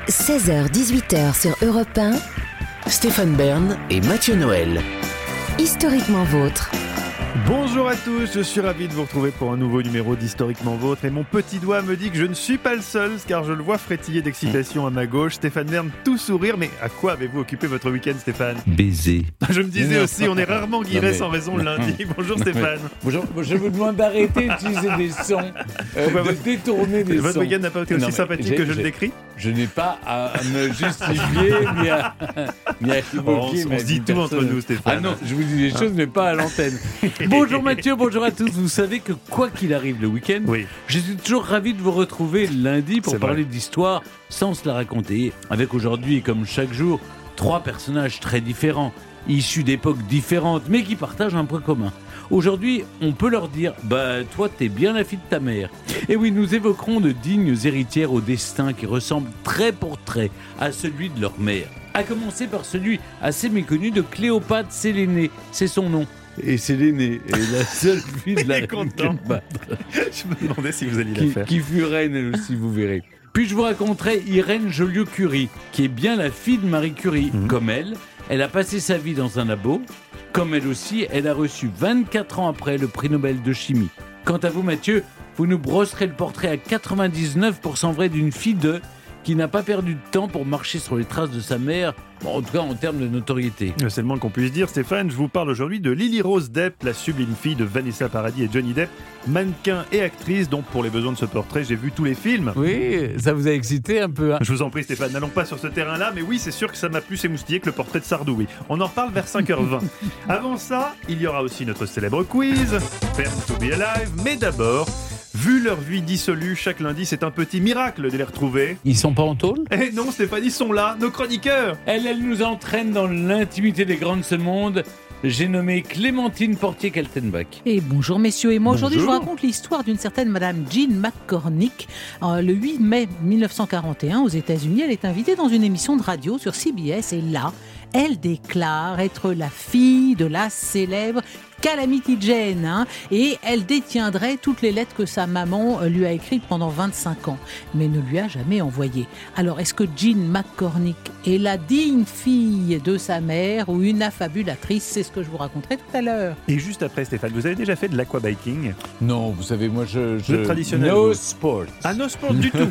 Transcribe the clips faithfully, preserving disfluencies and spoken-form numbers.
seize heures dix-huit heures sur Europe un. Stéphane Bern et Mathieu Noël. Historiquement vôtre. Bonjour à tous, je suis ravi de vous retrouver pour un nouveau numéro d'Historiquement Vôtre et mon petit doigt me dit que je ne suis pas le seul car je le vois frétiller d'excitation à ma gauche. Stéphane Bern tout sourire, mais à quoi avez-vous occupé votre week-end, Stéphane ? Baiser. Je me disais Non. aussi, on est rarement guiré Non, mais- sans raison le lundi. Bonjour Stéphane. Bonjour, je vous demande d'arrêter d'utiliser des sons, euh, Pourquoi de votre- détourner des Votre sons. week-end n'a pas été Non, aussi mais sympathique j'ai- que je le j'ai- décris ? Je n'ai pas à me justifier ni à, ni à équivoquer. Oh, on s- on ma se dit vie tout entre personnelle. nous, Stéphane. Ah non, je vous dis des choses, mais pas à l'antenne. Bonjour Mathieu, bonjour à tous. Vous savez que quoi qu'il arrive le week-end, Oui. je suis toujours ravi de vous retrouver lundi pour C'est parler vrai. d'histoire sans se la raconter. Avec aujourd'hui, comme chaque jour, trois personnages très différents, issus d'époques différentes, mais qui partagent un point commun. Aujourd'hui, on peut leur dire « Bah, toi, t'es bien la fille de ta mère ». Et oui, nous évoquerons de dignes héritières au destin qui ressemblent trait pour trait à celui de leur mère. À commencer par celui assez méconnu de Cléopâtre Sélénée, c'est son nom. Et Sélénée est la seule fille de Il la est reine content. Cléopâtre, Je me demandais si vous alliez la qui, faire. qui fut reine elle aussi, vous verrez. Puis je vous raconterai Irène Joliot-Curie, qui est bien la fille de Marie Curie. Mhm. Comme elle, elle a passé sa vie dans un labo. Comme elle aussi, elle a reçu vingt-quatre ans après le prix Nobel de chimie. Quant à vous, Mathieu, vous nous brosserez le portrait à quatre-vingt-dix-neuf pour cent vrai d'une fille de qui n'a pas perdu de temps pour marcher sur les traces de sa mère, bon, en tout cas en termes de notoriété. C'est le moins qu'on puisse dire, Stéphane. Je vous parle aujourd'hui de Lily Rose Depp, la sublime fille de Vanessa Paradis et Johnny Depp, mannequin et actrice. Donc, pour les besoins de ce portrait, j'ai vu tous les films. Oui, ça vous a excité un peu, hein? Je vous en prie, Stéphane, n'allons pas sur ce terrain-là, mais oui, c'est sûr que ça m'a plus émoustillé que le portrait de Sardou, oui. On en reparle vers cinq heures vingt. Avant ça, il y aura aussi notre célèbre quiz, Born to be Alive, mais d'abord, vu leur vie dissolue, chaque lundi, c'est un petit miracle de les retrouver. Ils sont pas en tôle? Eh non, Stéphane, ils sont là, nos chroniqueurs. Elle, elle nous entraîne dans l'intimité des grands de ce monde. J'ai nommé Clémentine Portier-Kaltenbach. Et bonjour messieurs, et moi aujourd'hui je vous Bonjour. raconte l'histoire d'une certaine Madame Jean McCormick. Euh, le huit mai mille neuf cent quarante et un aux États-Unis, elle est invitée dans une émission de radio sur C B S et là, elle déclare être la fille de la célèbre Calamity Jane, hein, et elle détiendrait toutes les lettres que sa maman euh, lui a écrites pendant vingt-cinq ans, mais ne lui a jamais envoyées. Alors, est-ce que Jean McCormick est la digne fille de sa mère ou une affabulatrice? C'est ce que je vous raconterai tout à l'heure. Et juste après, Stéphane, vous avez déjà fait de l'aquabiking? Non, vous savez, moi je... je... Le traditionnel, No vous. sport. Ah, no sport du tout.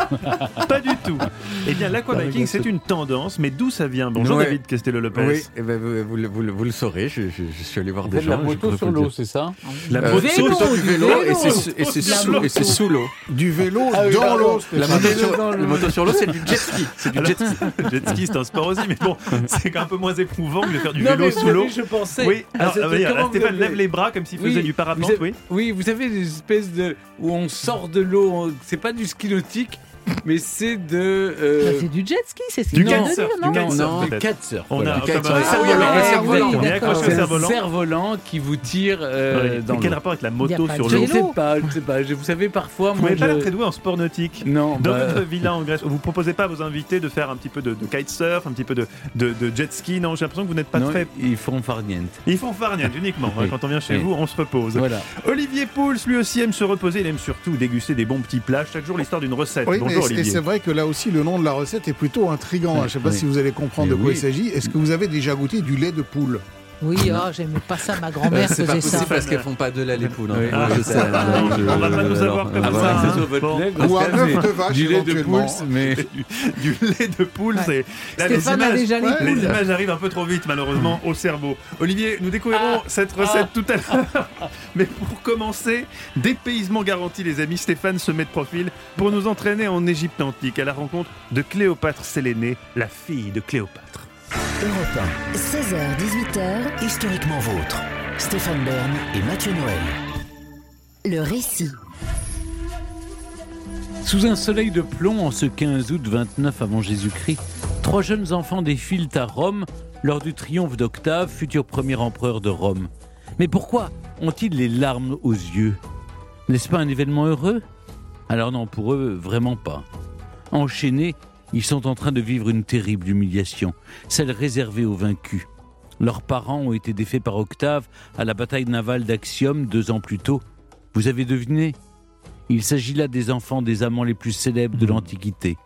Pas du tout. Eh bien, l'aquabiking, c'est une tendance, mais d'où ça vient? Bonjour Ouais. David Castello-Lopez. Oui, eh ben, vous, vous le- vous le- vous le saurez, je, je- je suis allé voir Vous des faites de la gens. moto je sur peux l'eau, le c'est ça? La Euh, moto vélo, sur du du vélo, vélo. et c'est sous- et c'est La sous, et c'est moto. sous l'eau. Du vélo Ah oui, dans pardon. l'eau. La Ah, moto, mais sur, dans le- la moto sur l'eau, c'est du jet ski. C'est du jet ski. Jet ski, c'est un sport aussi, mais bon, c'est un peu moins éprouvant que de faire du Non, vélo mais sous vous savez, l'eau. je pensais... Oui, à alors, cette- ah oui, comment alors, vous Stéphane avez- lève les bras comme s'il Oui, faisait du vous parapente, avez- oui. Oui, vous savez, des espèces de... où on sort de l'eau, on- c'est pas du ski nautique, mais c'est de... euh, Bah, c'est du jet ski, c'est ce Du qu'il vient de kitesurf, dire, du non kitesurf. Non, peut-être. du kitesurf. On voilà. a Du kitesurf. comme un- Ah oui, on alors, est- c'est on volant. est accroché au C'est un cerf-volant. cerf-volant qui vous tire euh, Oui. dans Mais quel l'eau. rapport avec la Il y moto a pas sur de Je l'eau ne vélo. sais pas, je ne sais pas. Je- Vous savez, parfois, Vous moi, n'avez pas je... l'air très doué en sport nautique. Non, Dans bah, votre villa en Grèce, vous proposez pas à vos invités de faire un petit peu de, de kitesurf, un petit peu de, de, de jet ski? Non, j'ai l'impression que vous n'êtes pas non, très... ils font farniente. Ils font farniente uniquement. Oui. Quand on vient chez Oui. vous, on se repose. Voilà. Olivier Pouls, lui aussi, aime se reposer. Il aime surtout déguster des bons petits plats. Chaque jour, l'histoire d'une recette. Oui, Bonjour, mais c'est- et Olivier. c'est vrai que là aussi, le nom de la recette est plutôt intriguant. Oui, Je ne sais pas oui. si vous allez comprendre Mais de quoi oui. il s'agit. Est-ce que vous avez déjà goûté du lait de poule? Oui, ah, j'aimais pas ça, ma grand-mère C'est pas faisait ça. possible parce qu'elles font pas de lait les poules. hein. Oui. Moi, je sais. Ah, Non, je- on va pas nous alors, avoir comme ah, ça, voilà. hein. C'est sur votre Bon. lait, Ou un Pascal, œuf mais de vache, du lait de éventuellement. pouce, mais... Du lait de poule, Ouais. c'est... Là, les Stéphane a images- déjà les Ouais. Les poules. images arrivent un peu trop vite, malheureusement, au cerveau. Olivier, nous découvrirons Ah. cette recette tout à l'heure. Mais pour commencer, dépaysement garanti, les amis. Stéphane se met de profil pour nous entraîner en Égypte antique à la rencontre de Cléopâtre Sélénée, la fille de Cléopâtre. Europe un. seize heures dix-huit heures, Historiquement vôtre. Stéphane Bern et Mathieu Noël. le récit. Sous un soleil de plomb, en ce quinze août vingt-neuf avant Jésus-Christ, trois jeunes enfants défilent à Rome lors du triomphe d'Octave, futur premier empereur de Rome. Mais pourquoi ont-ils les larmes aux yeux? N'est-ce pas un événement heureux? Alors non, pour eux, vraiment pas. Enchaînés, ils sont en train de vivre une terrible humiliation, celle réservée aux vaincus. Leurs parents ont été défaits par Octave à la bataille navale d'Actium deux ans plus tôt. Vous avez deviné? Il s'agit là des enfants des amants les plus célèbres de l'Antiquité.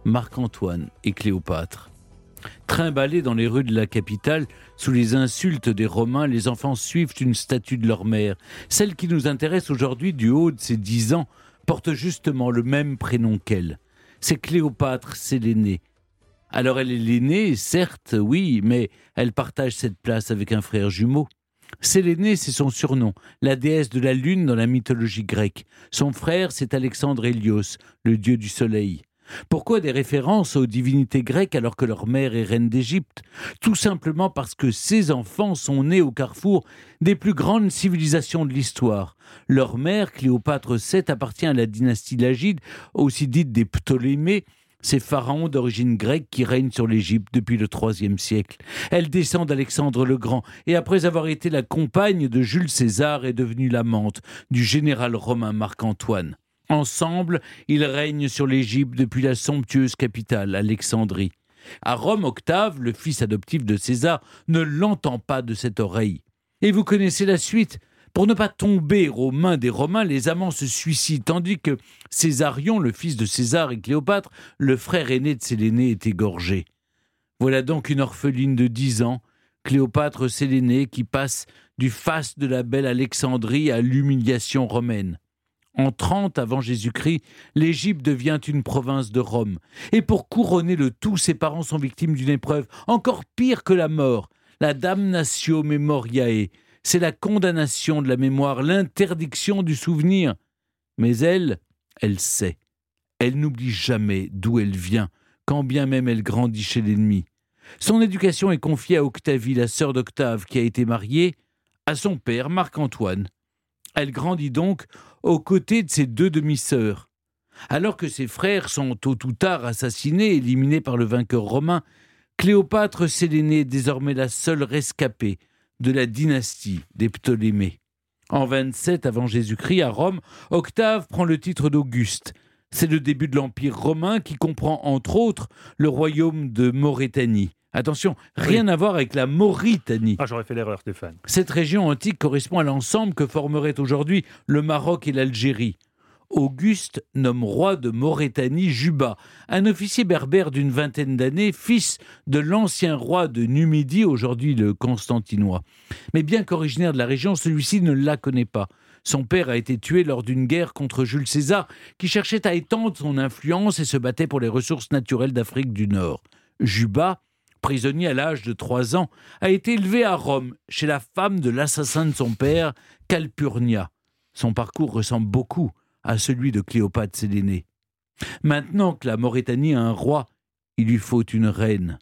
Marc-Antoine et Cléopâtre. Trimballés dans les rues de la capitale, sous les insultes des Romains, les enfants suivent une statue de leur mère. Celle qui nous intéresse aujourd'hui, du haut de ses dix ans, porte justement le même prénom qu'elle. C'est Cléopâtre Sélénée. Alors elle est l'aînée, certes, oui, mais elle partage cette place avec un frère jumeau. Sélénée, c'est son surnom, la déesse de la lune dans la mythologie grecque. Son frère, c'est Alexandre Hélios, le dieu du soleil. Pourquoi des références aux divinités grecques alors que leur mère est reine d'Égypte ? Tout simplement parce que ces enfants sont nés au carrefour des plus grandes civilisations de l'histoire. Leur mère, Cléopâtre sept, appartient à la dynastie Lagide, aussi dite des Ptolémées, ces pharaons d'origine grecque qui règnent sur l'Égypte depuis le troisième siècle. Elle descend d'Alexandre le Grand et après avoir été la compagne de Jules César est devenue l'amante du général romain Marc-Antoine. Ensemble, ils règnent sur l'Égypte depuis la somptueuse capitale, Alexandrie. À Rome, Octave, le fils adoptif de César, ne l'entend pas de cette oreille. Et vous connaissez la suite. Pour ne pas tomber aux mains des Romains, les amants se suicident, tandis que Césarion, le fils de César et Cléopâtre, le frère aîné de Sélénée, est égorgé. Voilà donc une orpheline de dix ans, Cléopâtre Sélénée, qui passe du faste de la belle Alexandrie à l'humiliation romaine. En trente avant Jésus-Christ, l'Égypte devient une province de Rome. Et pour couronner le tout, ses parents sont victimes d'une épreuve encore pire que la mort, la damnatio memoriae. C'est la condamnation de la mémoire, l'interdiction du souvenir. Mais elle, elle sait. Elle n'oublie jamais d'où elle vient, quand bien même elle grandit chez l'ennemi. Son éducation est confiée à Octavie, la sœur d'Octave, qui a été mariée à son père, Marc-Antoine. Elle grandit donc aux côtés de ses deux demi-sœurs. Alors que ses frères sont tôt ou tard assassinés, éliminés par le vainqueur romain, Cléopâtre Sélénée est désormais la seule rescapée de la dynastie des Ptolémées. En vingt-sept avant Jésus-Christ, à Rome, Octave prend le titre d'Auguste. C'est le début de l'Empire romain qui comprend entre autres le royaume de Maurétanie. Attention, rien oui. à voir avec la Mauritanie. Ah, j'aurais fait l'erreur, Stéphane. Cette région antique correspond à l'ensemble que formeraient aujourd'hui le Maroc et l'Algérie. Auguste nomme roi de Maurétanie Juba, un officier berbère d'une vingtaine d'années, fils de l'ancien roi de Numidie, aujourd'hui le Constantinois. Mais bien qu'originaire de la région, celui-ci ne la connaît pas. Son père a été tué lors d'une guerre contre Jules César, qui cherchait à étendre son influence et se battait pour les ressources naturelles d'Afrique du Nord. Juba, prisonnier à l'âge de trois ans, a été élevé à Rome, chez la femme de l'assassin de son père, Calpurnia. Son parcours ressemble beaucoup à celui de Cléopâtre Sélénée. Maintenant que la Maurétanie a un roi, il lui faut une reine.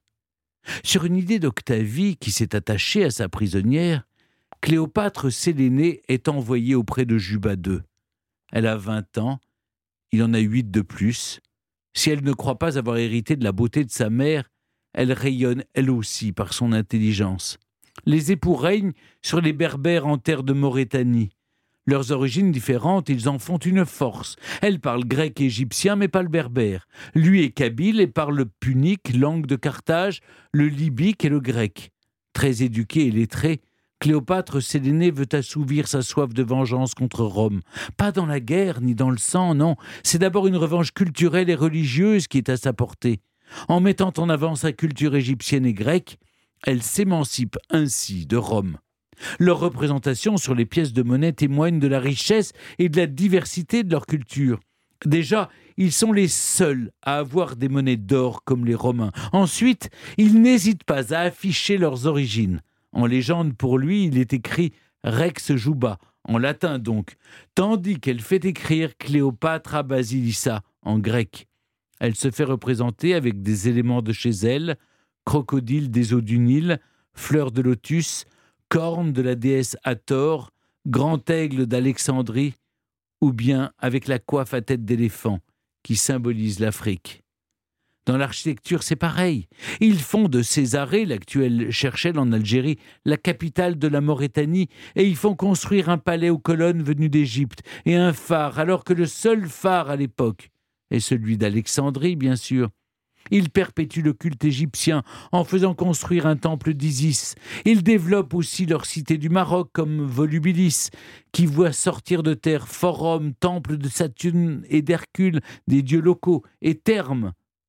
Sur une idée d'Octavie qui s'est attachée à sa prisonnière, Cléopâtre Sélénée est envoyée auprès de Juba deux. Elle a vingt ans, il en a huit de plus. Si elle ne croit pas avoir hérité de la beauté de sa mère, elle rayonne elle aussi par son intelligence. Les époux règnent sur les Berbères en terre de Maurétanie. Leurs origines différentes, ils en font une force. Elle parle grec et égyptien, mais pas le berbère. Lui est kabyle et parle le punique, langue de Carthage, le libyque et le grec. Très éduquée et lettrée, Cléopâtre Sélénée veut assouvir sa soif de vengeance contre Rome. Pas dans la guerre ni dans le sang, non. C'est d'abord une revanche culturelle et religieuse qui est à sa portée. En mettant en avant sa culture égyptienne et grecque, elle s'émancipe ainsi de Rome. Leur représentation sur les pièces de monnaie témoigne de la richesse et de la diversité de leur culture. Déjà, ils sont les seuls à avoir des monnaies d'or comme les Romains. Ensuite, ils n'hésitent pas à afficher leurs origines. En légende, pour lui, il est écrit « Rex Juba », en latin donc, tandis qu'elle fait écrire « Cléopatra Basilissa » en grec. Elle se fait représenter avec des éléments de chez elle, crocodile des eaux du Nil, fleurs de lotus, cornes de la déesse Hathor, grand aigle d'Alexandrie, ou bien avec la coiffe à tête d'éléphant qui symbolise l'Afrique. Dans l'architecture, c'est pareil. Ils font de Césarée, l'actuelle Cherchell en Algérie, la capitale de la Maurétanie, et ils font construire un palais aux colonnes venues d'Égypte et un phare, alors que le seul phare à l'époque est celui d'Alexandrie, bien sûr. Ils perpétuent le culte égyptien en faisant construire un temple d'Isis. Ils développent aussi leur cité du Maroc comme Volubilis, qui voit sortir de terre Forum, temple de Saturne et d'Hercule, des dieux locaux, et Thermes,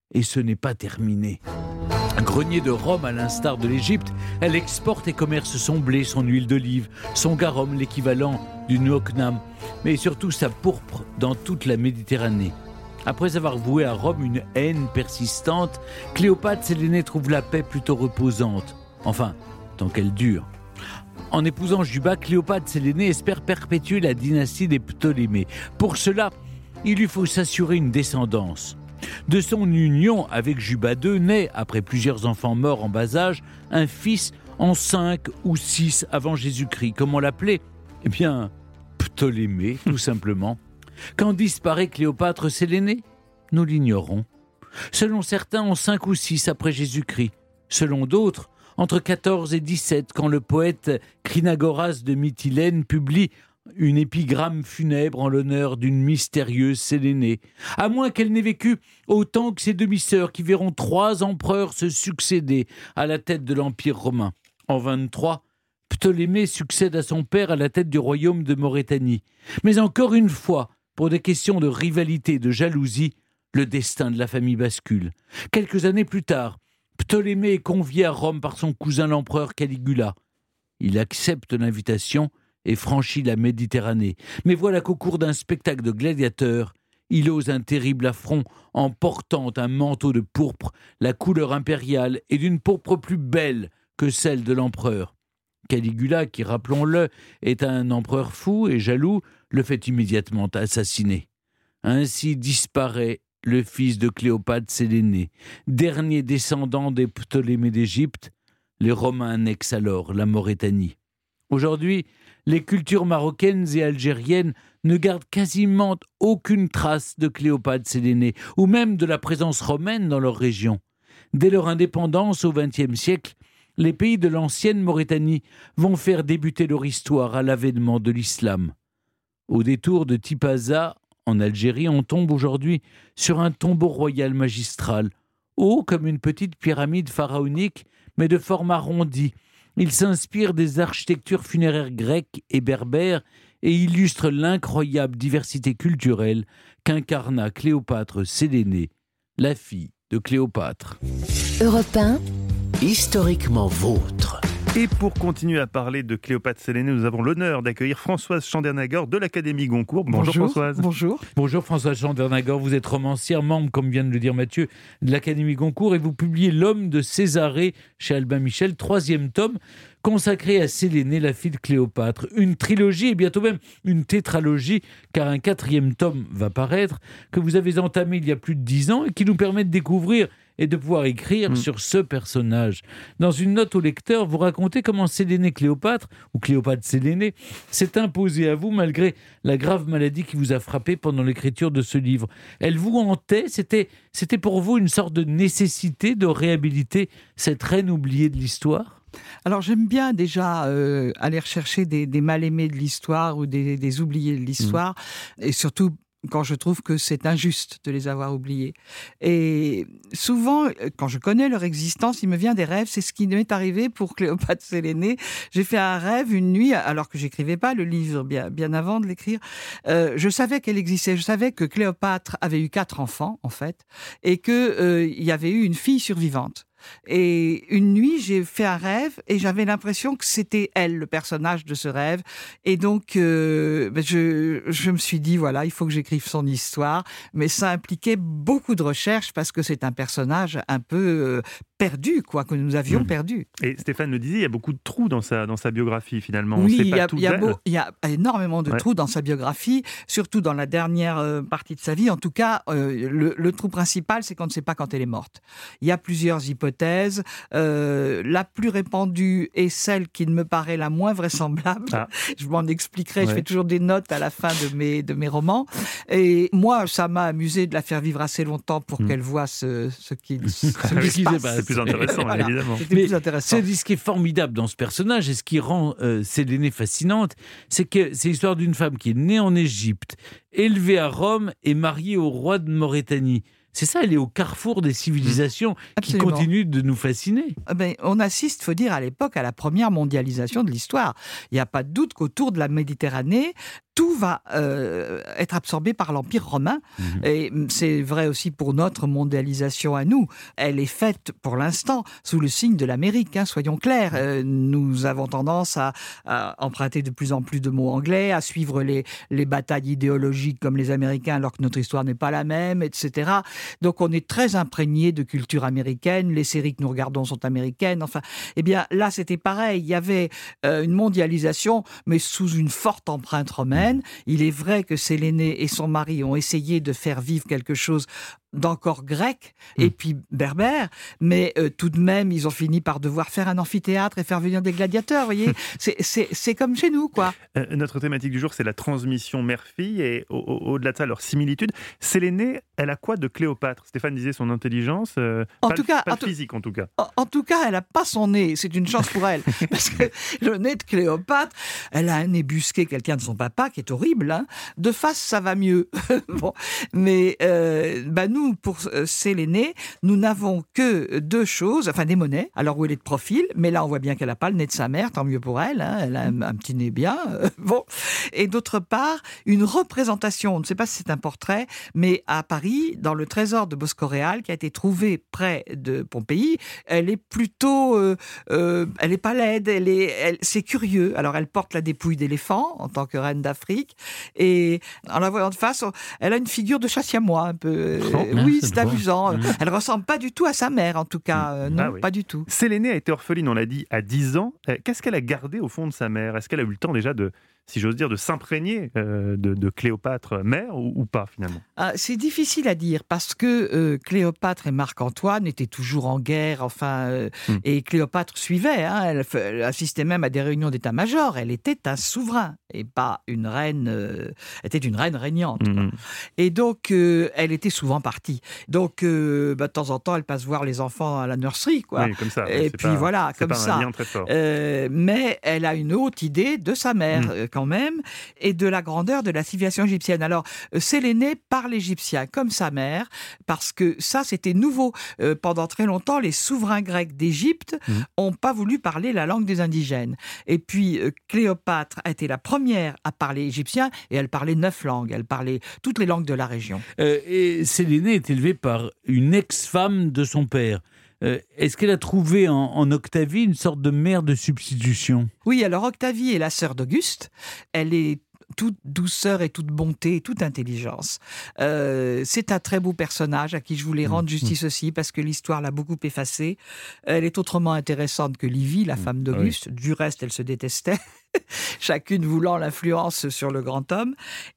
Et ce n'est pas terminé. Grenier de Rome, à l'instar de l'Égypte, elle exporte et commerce son blé, son huile d'olive, son garum, l'équivalent du nuocnam, mais surtout sa pourpre dans toute la Méditerranée. Après avoir voué à Rome une haine persistante, Cléopâtre Séléné trouve la paix plutôt reposante. Enfin, tant qu'elle dure. En épousant Juba, Cléopâtre Séléné espère perpétuer la dynastie des Ptolémées. Pour cela, il lui faut s'assurer une descendance. De son union avec Juba deux naît, après plusieurs enfants morts en bas âge, un fils en cinq ou six avant Jésus-Christ. Comment l'appeler ? Eh bien, Ptolémée, tout simplement. Quand disparaît Cléopâtre Séléné ? Nous l'ignorons. Selon certains, en cinq ou six après Jésus-Christ. Selon d'autres, entre quatorze et dix-sept, quand le poète Crinagoras de Mytilène publie une épigramme funèbre en l'honneur d'une mystérieuse Sélénée, à moins qu'elle n'ait vécu autant que ses demi-sœurs qui verront trois empereurs se succéder à la tête de l'Empire romain. En vingt-trois, Ptolémée succède à son père à la tête du royaume de Maurétanie. Mais encore une fois, pour des questions de rivalité et de jalousie, le destin de la famille bascule. Quelques années plus tard, Ptolémée est convié à Rome par son cousin l'empereur Caligula. Il accepte l'invitation et franchit la Méditerranée. Mais voilà qu'au cours d'un spectacle de gladiateurs, il ose un terrible affront en portant un manteau de pourpre, la couleur impériale et d'une pourpre plus belle que celle de l'empereur. Caligula, qui, rappelons-le, est un empereur fou et jaloux, le fait immédiatement assassiner. Ainsi disparaît le fils de Cléopâtre Séléné, dernier descendant des Ptolémées d'Égypte. Les Romains annexent alors la Maurétanie. Aujourd'hui, les cultures marocaines et algériennes ne gardent quasiment aucune trace de Cléopâtre Séléné, ou même de la présence romaine dans leur région. Dès leur indépendance au vingtième siècle, les pays de l'ancienne Maurétanie vont faire débuter leur histoire à l'avènement de l'islam. Au détour de Tipaza, en Algérie, on tombe aujourd'hui sur un tombeau royal magistral, haut comme une petite pyramide pharaonique, mais de forme arrondie. Il s'inspire des architectures funéraires grecques et berbères et illustre l'incroyable diversité culturelle qu'incarna Cléopâtre Séléné, la fille de Cléopâtre. Europe un, Historiquement vôtre. Et pour continuer à parler de Cléopâtre Séléné, nous avons l'honneur d'accueillir Françoise Chandernagor de l'Académie Goncourt. Bonjour, bonjour Françoise. Bonjour. Bonjour Françoise Chandernagor, vous êtes romancière, membre, comme vient de le dire Mathieu, de l'Académie Goncourt et vous publiez L'homme de Césarée chez Albin Michel, troisième tome, consacré à Séléné, la fille de Cléopâtre. Une trilogie et bientôt même une tétralogie, car un quatrième tome va paraître, que vous avez entamé il y a plus de dix ans et qui nous permet de découvrir et de pouvoir écrire mmh. sur ce personnage. Dans une note au lecteur, vous racontez comment Séléné Cléopâtre, ou Cléopâtre Séléné, s'est imposée à vous malgré la grave maladie qui vous a frappé pendant l'écriture de ce livre. Elle vous hantait, c'était, c'était pour vous une sorte de nécessité de réhabiliter cette reine oubliée de l'histoire ? Alors j'aime bien déjà euh, aller rechercher des, des mal-aimés de l'histoire ou des, des oubliés de l'histoire, mmh. et surtout quand je trouve que c'est injuste de les avoir oubliés. Et souvent, quand je connais leur existence, il me vient des rêves. C'est ce qui m'est arrivé pour Cléopâtre Séléné. J'ai fait un rêve une nuit, alors que j'écrivais pas le livre bien, bien avant de l'écrire. Euh, je savais qu'elle existait. Je savais que Cléopâtre avait eu quatre enfants, en fait, et qu'il euh, y avait eu une fille survivante. Et une nuit, j'ai fait un rêve et j'avais l'impression que c'était elle, le personnage de ce rêve. Et donc, euh, je, je me suis dit, voilà, il faut que j'écrive son histoire. Mais ça impliquait beaucoup de recherche parce que c'est un personnage un peu euh, perdu, quoi, que nous avions mmh. perdu. Et Stéphane le disait, il y a beaucoup de trous dans sa, dans sa biographie, finalement. Oui, On sait il, pas y a, tout il, y a d'elle. beau, il y a énormément de ouais. trous dans sa biographie, surtout dans la dernière euh, partie de sa vie. En tout cas, euh, le, le trou principal, c'est qu'on ne sait pas quand elle est morte. Il y a plusieurs hypothèses. Euh, la plus répandue est celle qui me paraît la moins vraisemblable. Ah. Je m'en expliquerai, ouais. Je fais toujours des notes à la fin de mes, de mes romans. Et moi, ça m'a amusé de la faire vivre assez longtemps pour mmh. qu'elle voie ce, ce qui, ce qui se passe. C'est plus intéressant, voilà. Évidemment. C'était plus intéressant. Ce qui est formidable dans ce personnage et ce qui rend euh, Séléné fascinante, c'est que c'est l'histoire d'une femme qui est née en Égypte, élevée à Rome et mariée au roi de Maurétanie. C'est ça, elle est au carrefour des civilisations Absolument. Qui continuent de nous fasciner. Ben, on assiste, il faut dire, à l'époque, à la première mondialisation de l'histoire. Il n'y a pas de doute qu'autour de la Méditerranée, tout va euh, être absorbé par l'Empire romain. Mmh. Et c'est vrai aussi pour notre mondialisation à nous. Elle est faite, pour l'instant, sous le signe de l'Amérique, hein, soyons clairs. Euh, nous avons tendance à, à emprunter de plus en plus de mots anglais, à suivre les, les batailles idéologiques comme les Américains, alors que notre histoire n'est pas la même, et cetera. Donc on est très imprégné de culture américaine. Les séries que nous regardons sont américaines. Enfin, eh bien, là, c'était pareil. Il y avait euh, une mondialisation, mais sous une forte empreinte romaine. Il est vrai que Sélénée et son mari ont essayé de faire vivre quelque chose d'encore grec et puis berbère, mais euh, tout de même, ils ont fini par devoir faire un amphithéâtre et faire venir des gladiateurs, vous voyez. C'est, c'est, c'est comme chez nous, quoi. Euh, notre thématique du jour, c'est la transmission mère-fille, et au, au, au-delà de ça, leur similitude. Sélénée, elle a quoi de Cléopâtre ? Stéphane disait son intelligence, euh, en pas, tout cas, pas en de tout, physique en tout cas. En, en tout cas, elle n'a pas son nez, c'est une chance pour elle, parce que le nez de Cléopâtre, elle a un nez busqué, quelqu'un de son papa, qui est horrible, hein. De face, ça va mieux. Bon, mais euh, bah nous, pour euh, Sélénée, nous n'avons que deux choses, enfin des monnaies, alors où elle est de profil, mais là on voit bien qu'elle n'a pas le nez de sa mère, tant mieux pour elle, hein, elle a un, un petit nez bien, euh, bon. Et d'autre part, une représentation, on ne sait pas si c'est un portrait, mais à Paris, dans le trésor de Bosco-Réal, qui a été trouvé près de Pompéi, elle est plutôt, euh, euh, elle n'est pas laide, elle est, elle, c'est curieux, alors elle porte la dépouille d'éléphant, en tant que reine d'Afrique, et en la voyant de face, elle a une figure de chat siamois, un peu, Oh, euh, oui, c'est c'est amusant. Mmh. Elle ressemble pas du tout à sa mère, en tout cas. Euh, non, Ah oui. pas du tout. Sélénée a été orpheline, on l'a dit, à dix ans. Euh, Qu'est-ce qu'elle a gardé au fond de sa mère ? Est-ce qu'elle a eu le temps déjà de, si j'ose dire, de s'imprégner euh, de, de Cléopâtre mère ou, ou pas finalement ? Ah, c'est difficile à dire parce que euh, Cléopâtre et Marc-Antoine étaient toujours en guerre, enfin, euh, Mm. et Cléopâtre suivait. Hein, elle, elle assistait même à des réunions d'état-major. Elle était un souverain et pas une reine. Euh, était une reine régnante. Quoi. Mmh. Et donc, euh, elle était souvent partie. Donc, euh, bah, de temps en temps, elle passe voir les enfants à la nurserie, quoi. Oui, comme ça. Et c'est puis pas, voilà, c'est comme pas ça. un lien très fort. Euh, mais elle a une haute idée de sa mère, Mm. euh, quand même, et de la grandeur de la civilisation égyptienne. Alors, euh, Sélénée parle égyptien, comme sa mère, parce que ça, c'était nouveau. Euh, pendant très longtemps, les souverains grecs d'Égypte Mm. n'ont pas voulu parler la langue des indigènes. Et puis, euh, Cléopâtre a été la première à parler égyptien, et elle parlait neuf langues. Elle parlait toutes les langues de la région. Euh, et Sélénée est élevée par une ex-femme de son père. Euh, est-ce qu'elle a trouvé en, en Octavie une sorte de mère de substitution ? Oui, alors Octavie est la sœur d'Auguste. Elle est toute douceur et toute bonté et toute intelligence. Euh, c'est un très beau personnage à qui je voulais rendre justice aussi parce que l'histoire l'a beaucoup effacée. Elle est autrement intéressante que Livie, la femme d'Auguste. Du reste, elle se détestait. Chacune voulant l'influence sur le grand homme.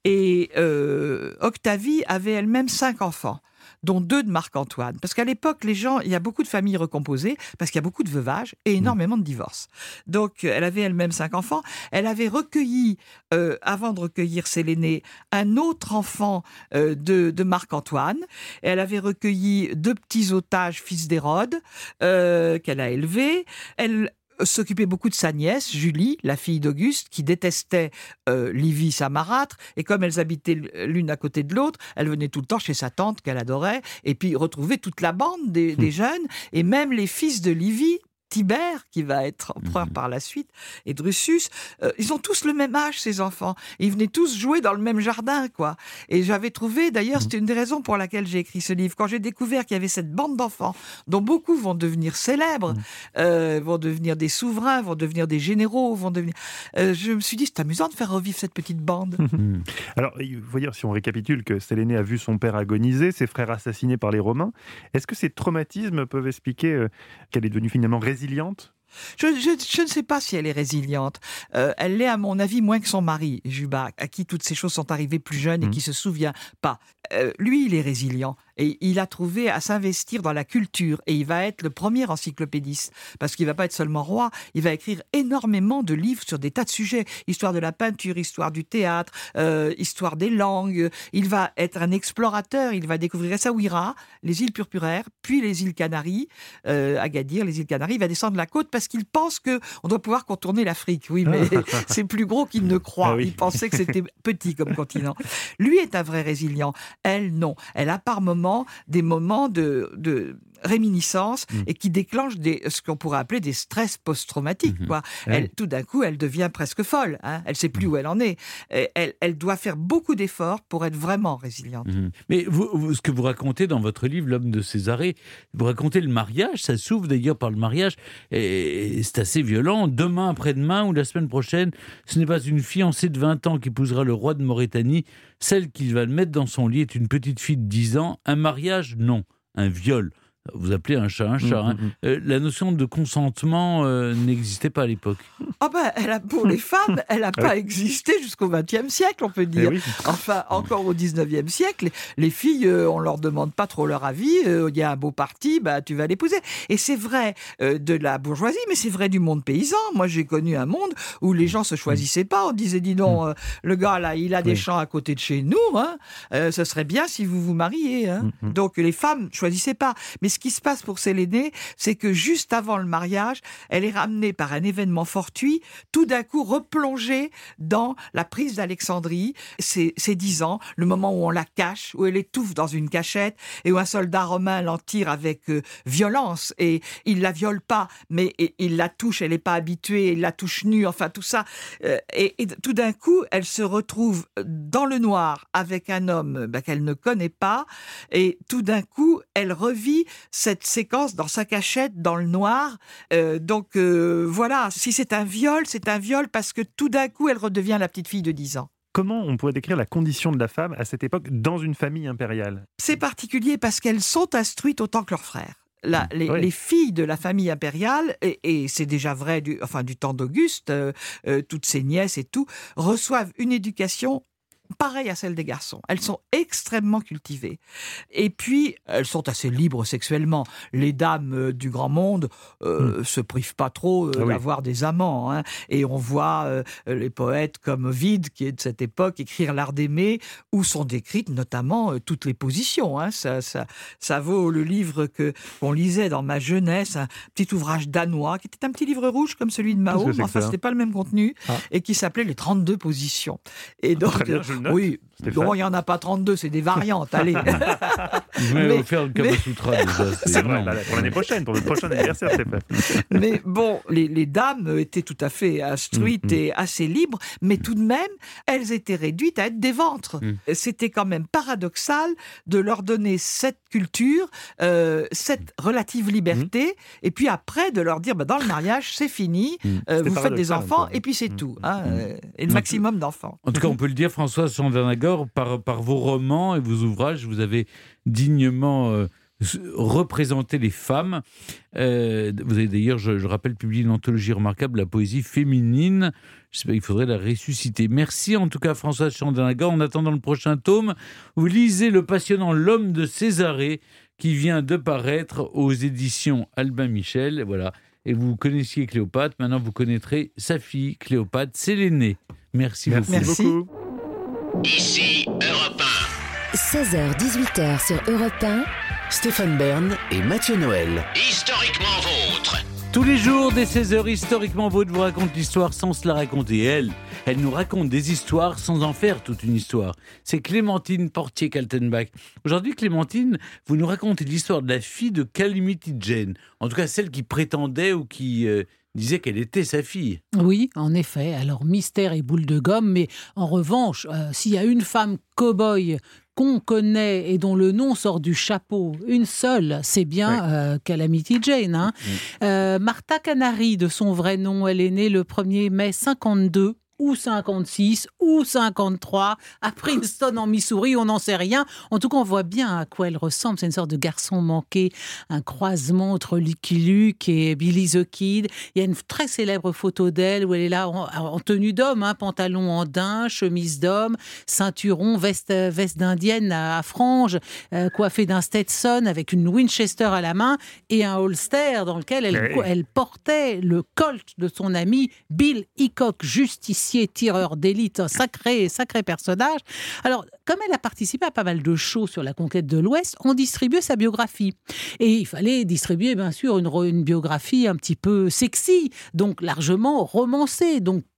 Et euh, Octavie avait elle-même cinq enfants, dont deux de Marc-Antoine. Parce qu'à l'époque, les gens, il y a beaucoup de familles recomposées, parce qu'il y a beaucoup de veuvages et énormément de divorces. Donc, elle avait elle-même cinq enfants. Elle avait recueilli, euh, avant de recueillir Sélénée, un autre enfant euh, de, de Marc-Antoine. Elle avait recueilli deux petits otages, fils d'Hérode, euh, qu'elle a élevés. Elle s'occupait beaucoup de sa nièce, Julie, la fille d'Auguste, qui détestait euh, Livie, sa marâtre, et comme elles habitaient l'une à côté de l'autre, elle venait tout le temps chez sa tante qu'elle adorait, et puis retrouvait toute la bande des, des jeunes, et même les fils de Livie, Tibère, qui va être empereur mmh. par la suite, et Drusus, euh, ils ont tous le même âge, ces enfants. Ils venaient tous jouer dans le même jardin, quoi. Et j'avais trouvé, d'ailleurs, mmh. c'était une des raisons pour laquelle j'ai écrit ce livre. Quand j'ai découvert qu'il y avait cette bande d'enfants, dont beaucoup vont devenir célèbres, mmh. euh, vont devenir des souverains, vont devenir des généraux, vont devenir... Euh, je me suis dit, c'est amusant de faire revivre cette petite bande. Mmh. Alors, il faut dire, si on récapitule, que Sélénée a vu son père agoniser, ses frères assassinés par les Romains. Est-ce que ces traumatismes peuvent expliquer euh, qu'elle est devenue finalement résiliente ? Je, je, je ne sais pas si elle est résiliente. Euh, elle l'est, à mon avis, moins que son mari, Juba, à qui toutes ces choses sont arrivées plus jeune et mmh. qui ne se souvient pas. Euh, lui, il est résilient. Et il a trouvé à s'investir dans la culture. Et il va être le premier encyclopédiste. Parce qu'il ne va pas être seulement roi, il va écrire énormément de livres sur des tas de sujets. Histoire de la peinture, histoire du théâtre, euh, histoire des langues. Il va être un explorateur. Il va découvrir Essaouira, les îles Purpuraires, puis les îles Canaries, euh, Agadir, les îles Canaries. Il va descendre la côte parce qu'il pense qu'on doit pouvoir contourner l'Afrique. Oui, mais c'est plus gros qu'il ne croit. Ah oui. Il pensait que c'était petit comme continent. Lui est un vrai résilient. Elle, non. Elle a par moments des moments de, de, réminiscences Mmh. et qui déclenchent des, ce qu'on pourrait appeler des stress post-traumatiques. Mmh. Quoi. Ouais. Elle, tout d'un coup, elle devient presque folle. Hein. Elle ne sait plus où elle en est. Et Elle, elle doit faire beaucoup d'efforts pour être vraiment résiliente. Mhm. Mais vous, vous- ce que vous racontez dans votre livre, L'homme de Césarée, vous racontez le mariage, ça s'ouvre d'ailleurs par le mariage, et, et c'est assez violent. Demain, après-demain ou la semaine prochaine, ce n'est pas une fiancée de vingt ans qui épousera le roi de Mauritanie. Celle qu'il va mettre dans son lit est une petite fille de dix ans. Un mariage, non. Un viol. Vous appelez un chat un chat. hein. Euh, la notion de consentement euh, n'existait pas à l'époque. Ah ben, elle a, pour les femmes, elle n'a pas existé jusqu'au vingtième siècle, on peut Eh dire. oui. Enfin, encore au dix-neuvième siècle, les, les filles, euh, on leur demande pas trop leur avis. euh, Il y a un beau parti, bah, tu vas l'épouser. Et c'est vrai euh, de la bourgeoisie, mais c'est vrai du monde paysan. Moi, j'ai connu un monde où les gens se choisissaient pas. On disait, dis donc, euh, le gars là, il a des Oui. champs à côté de chez nous. Hein, euh, ce serait bien si vous vous mariez. Hein. Donc les femmes choisissaient pas. Mais ce qui se passe pour Sélénée, c'est que juste avant le mariage, elle est ramenée par un événement fortuit, tout d'un coup replongée dans la prise d'Alexandrie, ses, ses dix ans, le moment où on la cache, où elle étouffe dans une cachette et où un soldat romain l'en tire avec euh, violence. Et il la viole pas, mais et- il la touche, elle n'est pas habituée, il la touche nue, enfin tout ça. Euh, et, et tout d'un coup, elle se retrouve dans le noir avec un homme bah, qu'elle ne connaît pas. Et tout d'un coup, elle revit cette séquence dans sa cachette, dans le noir. Euh, donc euh, voilà, si c'est un viol, c'est un viol parce que tout d'un coup, elle redevient la petite fille de dix ans. Comment on pourrait décrire la condition de la femme à cette époque dans une famille impériale? C'est particulier parce qu'elles sont instruites autant que leurs frères. La- les, Oui. les filles de la famille impériale, et, et c'est déjà vrai du, enfin, du temps d'Auguste, euh, euh, toutes ses nièces et tout, reçoivent une éducation pareille à celle des garçons. Elles sont extrêmement cultivées. Et puis, elles sont assez libres sexuellement. Les dames euh, du grand monde euh, se privent pas trop euh, Ah oui. d'avoir des amants. Hein. Et on voit euh, les poètes comme Ovide, qui est de cette époque, écrire l'art d'aimer, où sont décrites notamment euh, toutes les positions. Hein. Ça, ça, ça vaut le livre que qu'on lisait dans ma jeunesse, un petit ouvrage danois, qui était un petit livre rouge comme celui de Mao, Qu'est-ce que c'est mais que enfin, ça c'était pas le même contenu, Ah. et qui s'appelait Les trente-deux positions. Et donc, Très bien, je le note. oui, Stéphane. bon, il n'y en a pas trente-deux, c'est des variantes, allez. Vous m'avez Mais- offert le mais- Kamasutra déjà. C'est vrai, énorme. bah, pour l'année prochaine, pour le prochain anniversaire, Stéphane. Mais bon, les, les dames étaient tout à fait instruites Mm, mm. et assez libres, mais tout de même, elles étaient réduites à être des ventres. Mm. C'était quand même paradoxal de leur donner cette culture, euh, cette relative liberté, et puis après de leur dire, bah, dans le mariage, c'est fini, Mm. euh, C'était vous faites des paradoxal, enfants, quoi. et puis c'est Mm. tout. Hein, Mm. euh, et le maximum d'enfants. En tout cas, on peut le dire, Françoise Chandernagor, par, par vos romans et vos ouvrages, vous avez dignement euh, s- représenté les femmes. Euh, vous avez d'ailleurs, je, je rappelle, publié une anthologie remarquable, la poésie féminine. J'espère qu'il faudrait la ressusciter. Merci en tout cas, Françoise Chandernagor. En attendant le prochain tome, vous lisez le passionnant L'homme de Césarée, qui vient de paraître aux éditions Albin Michel. Voilà. Et vous connaissiez Cléopâtre, maintenant vous connaîtrez sa fille Cléopâtre, c'est l'aînée. Merci, Merci, beaucoup. Merci. beaucoup. Ici Europe un. seize heures dix-huit heures sur Europe un. Stéphane Bern et Mathieu Noël. Historiquement vôtre. Tous les jours, dès seize heures, historiquement vôtre vous raconte l'histoire sans se la raconter. Elle, elle nous raconte des histoires sans en faire toute une histoire. C'est Clémentine Portier-Kaltenbach. Aujourd'hui, Clémentine, vous nous racontez l'histoire de la fille de Calamity Jane. En tout cas, celle qui prétendait ou qui euh, disait qu'elle était sa fille. Oui, en effet. Alors, mystère et boule de gomme, mais en revanche, euh, s'il y a une femme cow-boy qu'on connaît et dont le nom sort du chapeau, une seule, c'est bien Oui. euh, Calamity Jane. Hein. Euh, Martha Canary, de son vrai nom, elle est née le premier mai cinquante-deux, ou cinquante-six, ou cinquante-trois, à Princeton en Missouri, on n'en sait rien. En tout cas, on voit bien à quoi elle ressemble. C'est une sorte de garçon manqué, un croisement entre Lucky Luke et Billy the Kid. Il y a une très célèbre photo d'elle où elle est là en, en tenue d'homme, hein, pantalon en daim, chemise d'homme, ceinturon, veste, veste d'indienne à, à franges, euh, coiffée d'un Stetson avec une Winchester à la main et un holster dans lequel elle, Hey. elle portait le Colt de son ami Bill Hickok, justicier, tireur d'élite, un sacré, sacré personnage. Alors, comme elle a participé à pas mal de shows sur la conquête de l'Ouest, on distribuait sa biographie. Et il fallait distribuer, bien sûr, une, une biographie un petit peu sexy, donc largement romancée. Donc,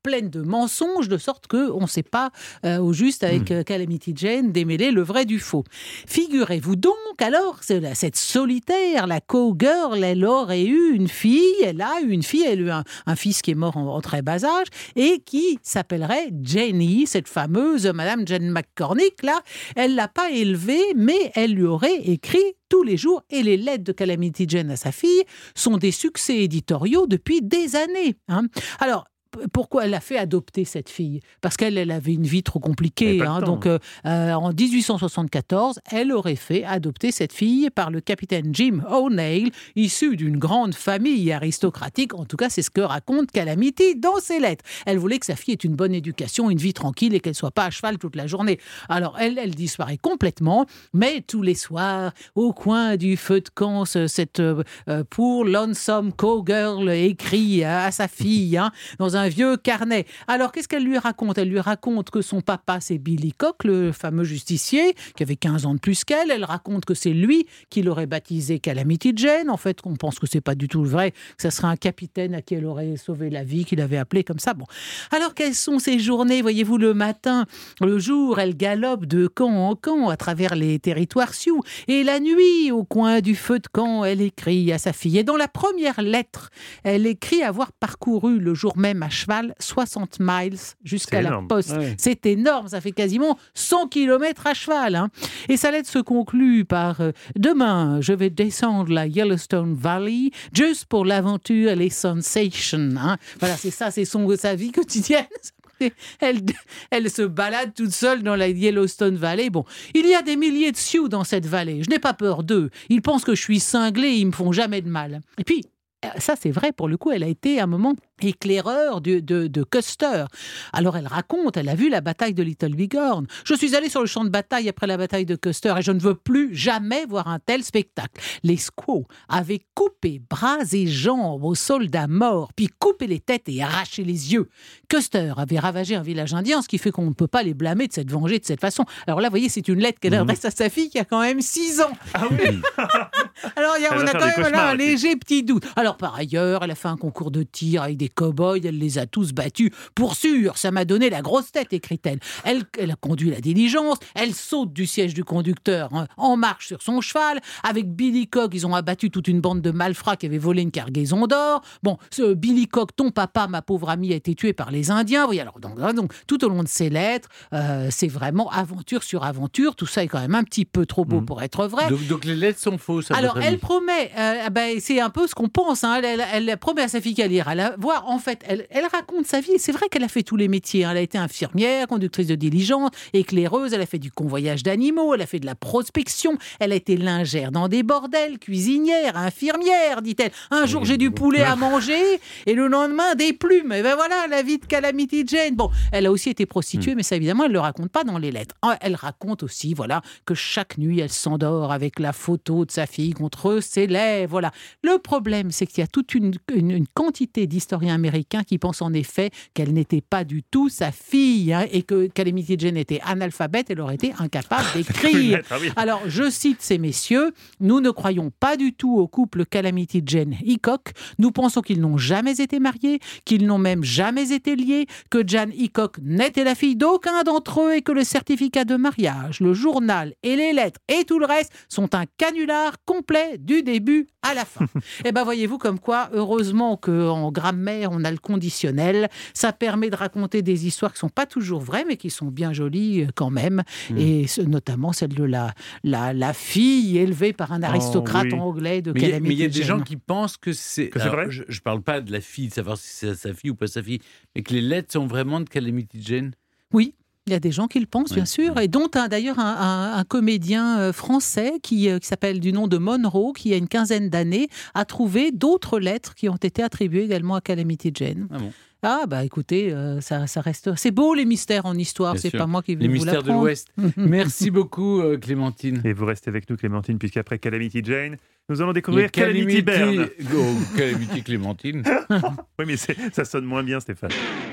pleine de mensonges, de sorte qu'on ne sait pas euh, au juste avec mmh. euh, Calamity Jane démêler le vrai du faux. Figurez-vous donc, alors, c'est, cette solitaire, la cowgirl, elle aurait eu une fille, elle a eu une fille, elle a eu un, un fils qui est mort en, en très bas âge, et qui s'appellerait Jenny, cette fameuse Madame Jane McCormick, là. Elle ne l'a pas élevée, mais elle lui aurait écrit tous les jours, et les lettres de Calamity Jane à sa fille sont des succès éditoriaux depuis des années. Hein. Alors, pourquoi elle a fait adopter cette fille ? Parce qu'elle elle avait une vie trop compliquée. Hein, donc, euh, euh, en dix-huit cent soixante-quatorze, elle aurait fait adopter cette fille par le capitaine Jim O'Neill, issu d'une grande famille aristocratique. En tout cas, c'est ce que raconte Calamity dans ses lettres. Elle voulait que sa fille ait une bonne éducation, une vie tranquille et qu'elle ne soit pas à cheval toute la journée. Alors, elle, elle disparaît complètement, mais tous les soirs, au coin du feu de camp, cette euh, poor lonesome cowgirl écrit à, à sa fille, hein, dans un un vieux carnet. Alors, qu'est-ce qu'elle lui raconte ? Elle lui raconte que son papa, c'est Billy Cock, le fameux justicier, qui avait quinze ans de plus qu'elle. Elle raconte que c'est lui qui l'aurait baptisé Calamity Jane. En fait, on pense que c'est pas du tout vrai, que ça serait un capitaine à qui elle aurait sauvé la vie, qu'il avait appelé comme ça. Bon. Alors, quelles sont ces journées ? Voyez-vous, le matin, le jour, elle galope de camp en camp à travers les territoires sioux. Et la nuit, au coin du feu de camp, elle écrit à sa fille. Et dans la première lettre, elle écrit avoir parcouru le jour même à cheval soixante miles jusqu'à la poste. Ouais. C'est énorme, ça fait quasiment cent kilomètres à cheval. Hein. Et sa lettre se conclut par euh, « Demain, je vais descendre la Yellowstone Valley juste pour l'aventure et les sensations. Hein. » Voilà, c'est ça, c'est son, sa vie quotidienne. Elle, elle se balade toute seule dans la Yellowstone Valley. Bon, il y a des milliers de Sioux dans cette vallée. Je n'ai pas peur d'eux. Ils pensent que je suis cinglé et ils me font jamais de mal. Et puis, ça, c'est vrai, pour le coup, elle a été à un moment éclaireur de, de, de Custer. Alors elle raconte, elle a vu la bataille de Little Bighorn. Je suis allée sur le champ de bataille après la bataille de Custer et je ne veux plus jamais voir un tel spectacle. Les squaws avaient coupé bras et jambes aux soldats morts, puis coupé les têtes et arraché les yeux. Custer avait ravagé un village indien, ce qui fait qu'on ne peut pas les blâmer de s'être vengé de cette façon. Alors là, vous voyez, c'est une lettre qu'elle adresse à sa fille qui a quand même six ans. Ah oui. Alors il y a, on a quand même là, un léger petit doute. Alors par ailleurs, elle a fait un concours de tir avec des cow-boys, elle les a tous battus. Pour sûr, ça m'a donné la grosse tête, écrit-elle. Elle, elle a conduit la diligence, elle saute du siège du conducteur hein, en marche sur son cheval. Avec Billy Cock, ils ont abattu toute une bande de malfrats qui avaient volé une cargaison d'or. Bon, ce Billy Cock, ton papa, ma pauvre amie, a été tué par les Indiens. Oui, alors, donc, donc, tout au long de ces lettres, euh, c'est vraiment aventure sur aventure. Tout ça est quand même un petit peu trop beau mmh. pour être vrai. Donc, donc les lettres sont fausses. Alors, elle promet, euh, ben, c'est un peu ce qu'on pense, hein, elle, elle, elle promet à sa fille qu'elle ira la voir. En fait, elle, elle raconte sa vie. C'est vrai qu'elle a fait tous les métiers. Hein. Elle a été infirmière, conductrice de diligence, éclaireuse. Elle a fait du convoyage d'animaux. Elle a fait de la prospection. Elle a été lingère dans des bordels, cuisinière, infirmière, dit-elle. Un jour, j'ai du poulet à manger et le lendemain, des plumes. Et ben voilà, la vie de Calamity Jane. Bon, elle a aussi été prostituée, mmh. mais ça, évidemment, elle ne le raconte pas dans les lettres. Elle raconte aussi, voilà, que chaque nuit, elle s'endort avec la photo de sa fille contre ses lèvres. Voilà. Le problème, c'est qu'il y a toute une, une, une quantité d'historiens américains qui pensent en effet qu'elle n'était pas du tout sa fille hein, et que Calamity Jane était analphabète, elle aurait été incapable d'écrire. Alors, je cite ces messieurs, nous ne croyons pas du tout au couple Calamity Jane Hickok. Nous pensons qu'ils n'ont jamais été mariés, qu'ils n'ont même jamais été liés, que Jane Hickok n'était la fille d'aucun d'entre eux et que le certificat de mariage, le journal et les lettres et tout le reste sont un canular complet du début à la fin. Eh bien, voyez-vous comme quoi, heureusement qu'en grammaire, on a le conditionnel. Ça permet de raconter des histoires qui ne sont pas toujours vraies, mais qui sont bien jolies quand même. Mmh. Et notamment celle de la, la, la fille élevée par un aristocrate oh, oui. anglais de Calamity Jane. Mais il y a des gens qui pensent que c'est... Que c'est vrai. Je ne parle pas de la fille, de savoir si c'est sa fille ou pas sa fille, mais que les lettres sont vraiment de Calamity Jane. Oui. Il y a des gens qui le pensent, bien sûr, et dont un, d'ailleurs un, un, un comédien français qui, qui s'appelle du nom de Monroe, qui, il y a une quinzaine d'années, a trouvé d'autres lettres qui ont été attribuées également à Calamity Jane. Ah bon. Ah, bah écoutez, euh, ça, ça reste... C'est beau, les mystères en histoire, bien c'est sûr. pas moi qui vais les vous mystères l'apprendre. de l'Ouest. Merci beaucoup, euh, Clémentine. Et vous restez avec nous, Clémentine, puisqu'après Calamity Jane, nous allons découvrir Calamity, Calamity Bern. Oh, Calamity Clémentine. Oui, mais c'est, ça sonne moins bien, Stéphane.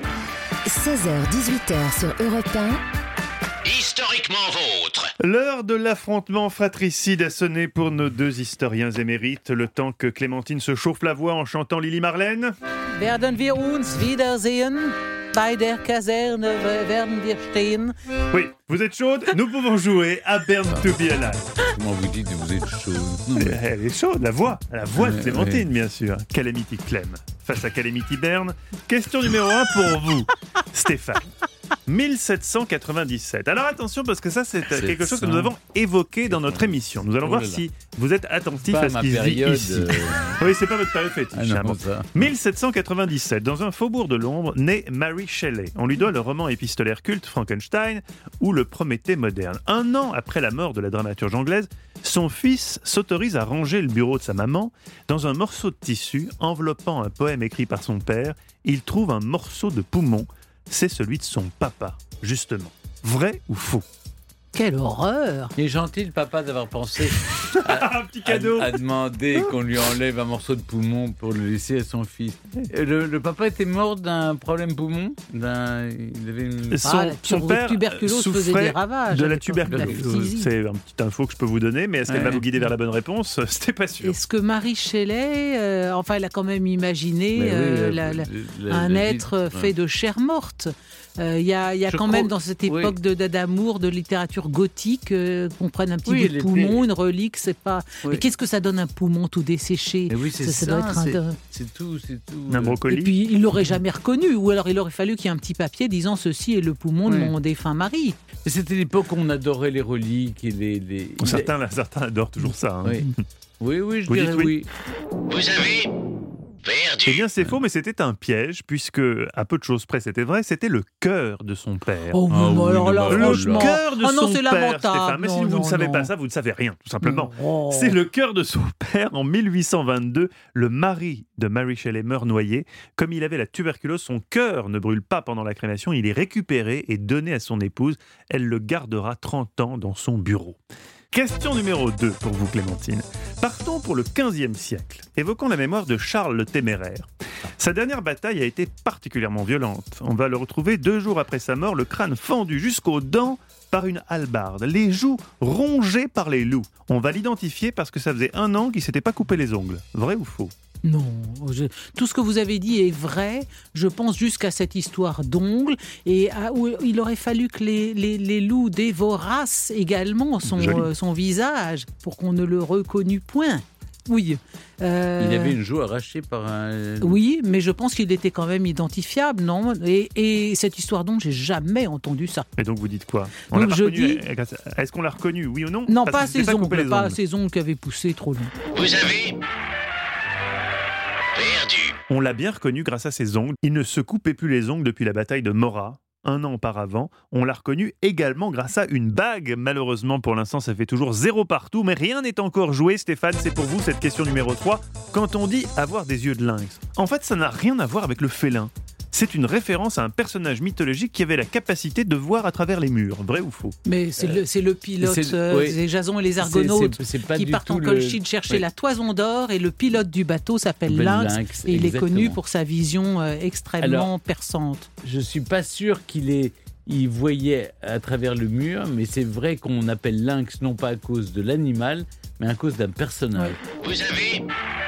seize heures dix-huit heures sur Europe un. Historiquement vôtre. L'heure de l'affrontement fratricide a sonné pour nos deux historiens émérites, le temps que Clémentine se chauffe la voix en chantant Lily Marlène. Werden wir uns wiedersehen? bei der Kaserne werden wir stehen. Oui, vous êtes chaude? Nous pouvons jouer à Burn to be Alive. Comment vous dites que vous êtes chaud? Non, mais- Elle est chaude, la voix. La voix de Ouais, Clémentine, ouais. bien sûr. Calamity Clem face à Calamity Bern. Question numéro un pour vous, Stéphane. mille sept cent quatre-vingt-dix-sept. Alors attention, parce que ça, c'est euh, quelque chose que nous avons évoqué dans notre émission. Nous allons Oh voir là là. si vous êtes attentif Pas à ce ma qui se dit période, ici. euh, Oui, c'est pas votre période fétiche. Ah non, hein, bon. ça. mille sept cent quatre-vingt-dix-sept, dans un faubourg de Londres, naît Mary Shelley. On lui doit le roman épistolaire culte Frankenstein ou le Prométhée moderne. Un an après la mort de la dramaturge anglaise, son fils s'autorise à ranger le bureau de sa maman. Dans un morceau de tissu enveloppant un poème écrit par son père, il trouve un morceau de poumon. C'est celui de son papa, justement. Vrai ou faux? Quelle horreur! Il est gentil, le papa, d'avoir pensé à, Un petit cadeau. à, à demander qu'on lui enlève un morceau de poumon pour le laisser à son fils. Le, le papa était mort d'un problème poumon. D'un, il avait une... Son, Ah, la son tur- père tuberculose faisait souffrait des ravages de à la l'époque, tuberculose. la phtisie. C'est une petite info que je peux vous donner, mais est-ce qu'elle va Ouais. vous guider vers la bonne réponse? C'était pas sûr. Est-ce que Marie Shelley, euh, enfin, elle a quand même imaginé Mais oui, euh, euh, la- la- la- un la- être ouais. fait de chair morte? Euh, Il y a, il y a Je quand crois- même dans cette oui. époque de d'amour, de littérature gothique, euh, qu'on prenne un petit Oui, bout elle de était- poumon, une relique, c'est pas. Oui. Mais qu'est-ce que ça donne un poumon tout desséché? Mais oui, c'est Ça, ça. ça doit être un- c'est, c'est tout, c'est tout. Un euh, brocoli. Et puis il l'aurait jamais reconnu, ou alors il aurait fallu qu'il y ait un petit papier disant ceci est le poumon de Oui. mon défunt mari. Et c'était l'époque où on adorait les reliques et les. les... Certains, là, certains adorent toujours ça. hein. Oui. oui, oui, je Vous dirais dites oui. oui. Vous avez Eh perdu. bien, c'est faux, mais c'était un piège, puisque, à peu de choses près, c'était vrai, c'était le cœur de son père. Oh, Ah mais oui, alors là, le Le franchement. cœur de Oh non, son c'est père, lamentable. Stéphane. Mais si Non, vous non, ne savez non. pas ça, vous ne savez rien, tout simplement. Oh. C'est le cœur de son père. En mille huit cent vingt-deux, le mari de Mary Shelley meurt noyé. Comme il avait la tuberculose, son cœur ne brûle pas pendant la crémation. Il est récupéré et donné à son épouse. Elle le gardera trente ans dans son bureau. Question numéro deux pour vous, Clémentine. Partons pour le quinzième siècle. Évoquons la mémoire de Charles le Téméraire. Sa dernière bataille a été particulièrement violente. On va le retrouver deux jours après sa mort, le crâne fendu jusqu'aux dents par une hallebarde, les joues rongées par les loups. On va l'identifier parce que ça faisait un an qu'il ne s'était pas coupé les ongles. Vrai ou faux? Non, je- tout ce que vous avez dit est vrai. Je pense jusqu'à cette histoire d'ongles et à- où il aurait fallu que les, les- les loups dévorassent également son, Joli. euh, son visage pour qu'on ne le reconnût point. Oui. Euh, Il avait une joue arrachée par un. Oui, mais je pense qu'il était quand même identifiable, non? et, et cette histoire d'ongles, j'ai jamais entendu ça. Et donc vous dites quoi? On Donc l'a je reconnu, dis- eh, Est-ce qu'on l'a reconnu, oui ou non? Non, Parce pas à qu'il s'était ses pas coupé ongles, les pas à ongles. ses ongles qui avaient poussé trop long. Vous avez perdu. On l'a bien reconnu grâce à ses ongles. Il ne se coupait plus les ongles depuis la bataille de Morat, un an auparavant. On l'a reconnu également grâce à une bague. Malheureusement, pour l'instant, ça fait toujours zéro partout, mais rien n'est encore joué. Stéphane, c'est pour vous cette question numéro trois. Quand on dit avoir des yeux de lynx, en fait, ça n'a rien à voir avec le félin. C'est une référence à un personnage mythologique qui avait la capacité de voir à travers les murs. Vrai ou faux? Mais c'est le, c'est le pilote, c'est- euh, oui. c'est Jason et les C'est- Argonautes c'est- c'est pas qui du partent tout en le- Colchide chercher Oui. la toison d'or et le pilote du bateau s'appelle S'appelle Lynx, Lynx, et il est exactement. connu pour sa vision euh, extrêmement Alors- perçante. Je suis pas sûr qu'il ait. Il voyait à travers le mur, mais c'est vrai qu'on appelle lynx non pas à cause de l'animal, mais à cause d'un personnage. Vous avez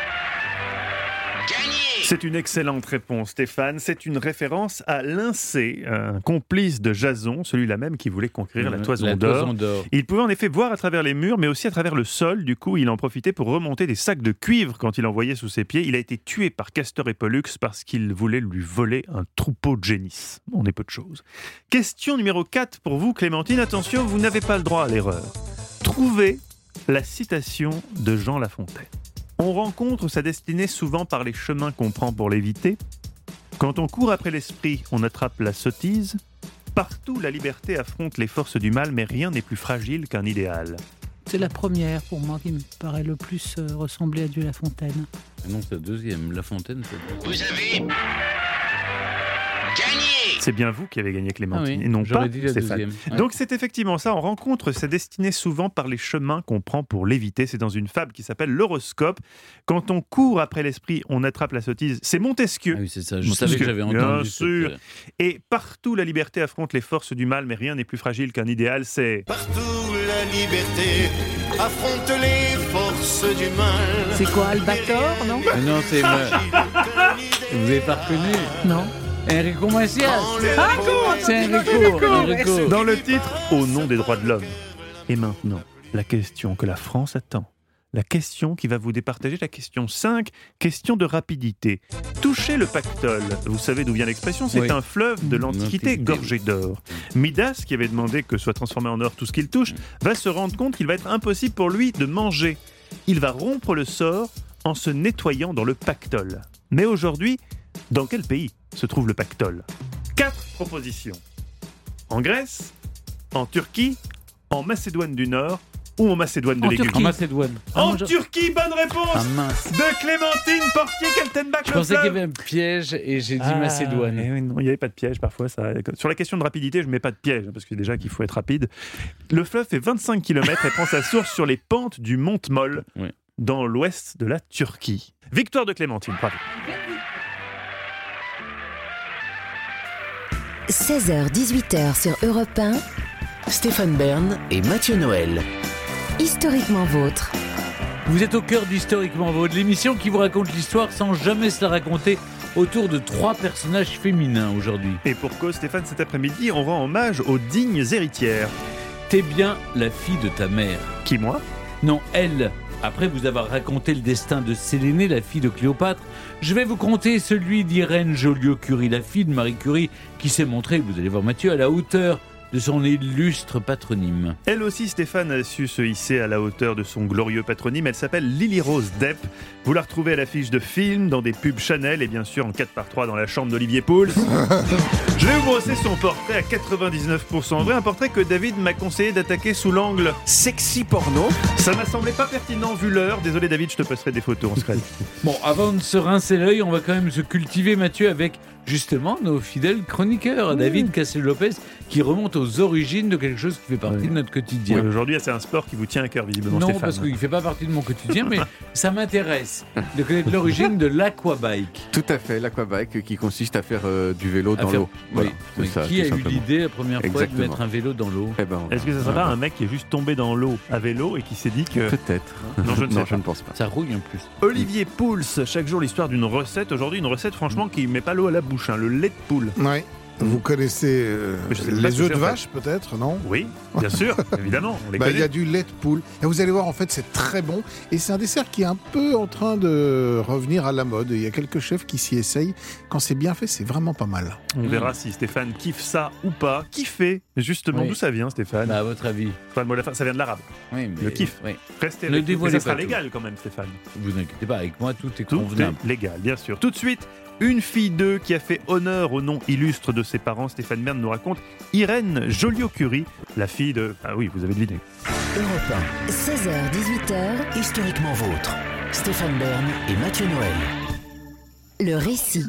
gagné. C'est une excellente réponse, Stéphane. C'est une référence à Lyncée, un complice de Jason, celui-là même qui voulait conquérir la toison La d'or. toison d'or. Il pouvait en effet voir à travers les murs, mais aussi à travers le sol. Du coup, il en profitait pour remonter des sacs de cuivre quand il envoyait sous ses pieds. Il a été tué par Castor et Pollux parce qu'il voulait lui voler un troupeau de génisses. On est peu de choses. Question numéro quatre pour vous, Clémentine. Attention, vous n'avez pas le droit à l'erreur. Trouvez la citation de Jean La Fontaine. On rencontre sa destinée souvent par les chemins qu'on prend pour l'éviter. Quand on court après l'esprit, on attrape la sottise. Partout, la liberté affronte les forces du mal, mais rien n'est plus fragile qu'un idéal. C'est la première pour moi qui me paraît le plus euh, ressembler à Dieu La Fontaine. Ah non, c'est la deuxième. La Fontaine, c'est la deuxième. Vous avez gagné. C'est bien vous qui avez gagné, Clémentine, Ah oui, et non j'aurais pas dit la Stéphane. deuxième. Ouais. Donc c'est effectivement ça, on rencontre sa destinée souvent par les chemins qu'on prend pour l'éviter. C'est dans une fable qui s'appelle L'Horoscope. Quand on court après l'esprit, on attrape la sottise. C'est Montesquieu. Ah oui, c'est ça. Je Montesquieu, savais que j'avais bien entendu. sûr. cette, euh, Et partout, la liberté affronte les forces du mal, mais rien n'est plus fragile qu'un idéal, c'est... Partout la liberté affronte les forces du mal. C'est quoi, Albator, non? Ah non, c'est. Vous n'avez pas reconnu? Non. Enrico Macias. Ah, C'est Enrico, Enrico. Dans le titre, au nom des droits de l'homme. Et maintenant, la question que la France attend. La question qui va vous départager, la question cinq, question de rapidité. Touchez le pactole. Vous savez d'où vient l'expression, c'est Oui. un fleuve de l'Antiquité gorgé d'or. Midas, qui avait demandé que soit transformé en or tout ce qu'il touche, va se rendre compte qu'il va être impossible pour lui de manger. Il va rompre le sort en se nettoyant dans le pactole. Mais aujourd'hui, dans quel pays se trouve le pactole ? Quatre propositions. En Grèce, en Turquie, en Macédoine du Nord ou en Macédoine de En l'Aiguille. En Macédoine. Ah, En moi, je- Turquie, bonne réponse Ah mince. de Clémentine Portier-Kaltenbach. Je pensais qu'il y avait un piège et j'ai dit Macédoine. Ah, oui, non, il n'y avait pas de piège parfois. Ça... Sur la question de rapidité, je ne mets pas de piège, parce que déjà qu'il faut être rapide. Le fleuve fait vingt-cinq kilomètres et prend sa source sur les pentes du Mont Moll, Oui. dans l'ouest de la Turquie. Victoire de Clémentine, bravo. seize heures dix-huit heures sur Europe un, Stéphane Bern et Mathieu Noël. historiquement vôtre. Vous êtes au cœur d'Historiquement Vôtre, l'émission qui vous raconte l'histoire sans jamais se la raconter, autour de trois personnages féminins aujourd'hui. Et pour cause, Stéphane, cet après-midi, on rend hommage aux dignes héritières. T'es bien la fille de ta mère. Qui, moi ? Non, elle. Après vous avoir raconté le destin de Sélénée, la fille de Cléopâtre, je vais vous conter celui d'Irène Joliot-Curie, la fille de Marie Curie, qui s'est montrée, vous allez voir Mathieu, à la hauteur de son illustre patronyme. Elle aussi, Stéphane, a su se hisser à la hauteur de son glorieux patronyme. Elle s'appelle Lily Rose Depp. Vous la retrouvez à l'affiche de films, dans des pubs Chanel et bien sûr en quatre par trois dans la chambre d'Olivier Pouls. Je vais vous brosser son portrait à quatre-vingt-dix-neuf pour cent vrai, un portrait que David m'a conseillé d'attaquer sous l'angle Sexy porno. Ça m'a semblé pas pertinent vu l'heure. Désolé David, je te passerai des photos en secret. Bon, avant de se rincer l'œil, on va quand même se cultiver, Mathieu, avec justement nos fidèles chroniqueurs. David Cassel-Lopez, qui remonte aux origines de quelque chose qui fait partie Ouais. de notre quotidien. Ouais, aujourd'hui, c'est un sport qui vous tient à cœur visiblement, Non, Stéphane. parce qu'il ne fait pas partie de mon quotidien, mais ça m'intéresse de connaître l'origine de l'aquabike. Tout à fait, l'aquabike qui consiste à faire euh, du vélo À dans faire- l'eau. Oui, Voilà, c'est oui. ça, Qui tout a eu simplement. l'idée la première fois Exactement. de mettre un vélo dans l'eau? Eh ben, Est-ce que ça serait pas un mec qui est juste tombé dans l'eau à vélo et qui s'est dit que... peut-être. Non, je ne sais non, pas. je ne pense pas. Ça rouille en plus. Olivier Pouls, chaque jour l'histoire d'une recette. Aujourd'hui, une recette franchement qui met pas l'eau à la bouche, hein, le lait de poule. Ouais. Vous connaissez euh, Mais je sais pas ce les que œufs c'est, de en fait. vache, peut-être, non? Oui, bien sûr, évidemment, on les Bah, il y connaît. a du lait de poule. Et vous allez voir, en fait, c'est très bon. Et c'est un dessert qui est un peu en train de revenir à la mode. Il y a quelques chefs qui s'y essayent. Quand c'est bien fait, c'est vraiment pas mal. On verra si Stéphane kiffe ça ou pas. Kiffer, justement, Oui. d'où ça vient, Stéphane? Bah, à votre avis? Enfin, le mot de la fin, ça vient de l'arabe. Oui, mais... Le kiff. Oui. Restez Ne avec nous, mais dévoilez ça sera pas tout. légal quand même, Stéphane. Vous inquiétez pas, avec moi, tout est Tout convenable. est légal, bien sûr. Tout de suite, une fille d'eux qui a fait honneur au nom illustre de ses parents. Stéphane Bern nous raconte Irène Joliot-Curie, la fille de... Ah oui, vous avez deviné. Europe un. seize heures dix-huit heures, Historiquement vôtre. Stéphane Bern et Mathieu Noël. le récit.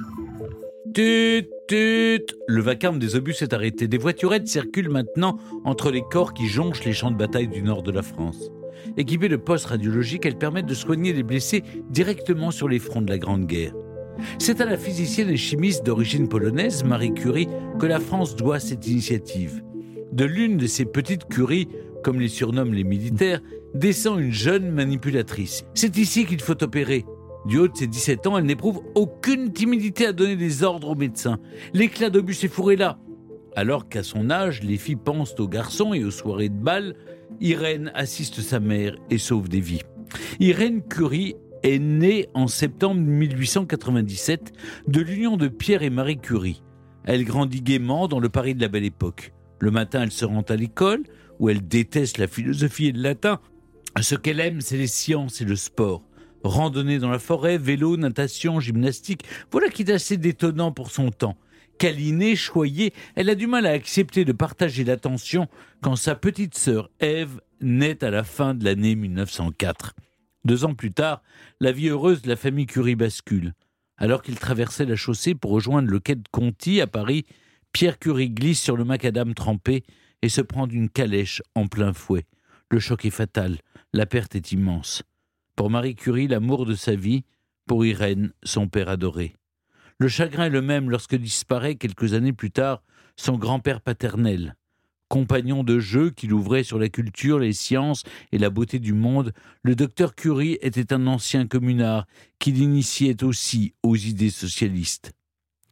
Tut, tut. Le vacarme des obus s'est arrêté. Des voiturettes circulent maintenant entre les corps qui jonchent les champs de bataille du nord de la France. Équipées de postes radiologiques, elles permettent de soigner les blessés directement sur les fronts de la Grande Guerre. C'est à la physicienne et chimiste d'origine polonaise, Marie Curie, que la France doit cette initiative. De l'une de ces petites curies, comme les surnomment les militaires, descend une jeune manipulatrice. C'est ici qu'il faut opérer. Du haut de ses dix-sept ans, elle n'éprouve aucune timidité à donner des ordres aux médecins. L'éclat d'obus est fourré là. Alors qu'à son âge, les filles pensent aux garçons et aux soirées de bal, Irène assiste sa mère et sauve des vies. Irène Curie est née en septembre mille huit cent quatre-vingt-dix-sept de l'union de Pierre et Marie Curie. Elle grandit gaiement dans le Paris de la Belle Époque. Le matin, elle se rend à l'école, où elle déteste la philosophie et le latin. Ce qu'elle aime, c'est les sciences et le sport. Randonnée dans la forêt, vélo, natation, gymnastique, voilà qui est assez détonnant pour son temps. Câlinée, choyée, elle a du mal à accepter de partager l'attention quand sa petite sœur Ève naît à la fin de l'année mille neuf cent quatre. Deux ans plus tard, la vie heureuse de la famille Curie bascule. Alors qu'il traversait la chaussée pour rejoindre le quai de Conti à Paris, Pierre Curie glisse sur le macadam trempé et se prend d'une calèche en plein fouet. Le choc est fatal, la perte est immense. Pour Marie Curie, l'amour de sa vie, pour Irène, son père adoré. Le chagrin est le même lorsque disparaît, quelques années plus tard, son grand-père paternel. Compagnon de jeu qu'il ouvrait sur la culture, les sciences et la beauté du monde, le docteur Curie était un ancien communard qui l'initiait aussi aux idées socialistes.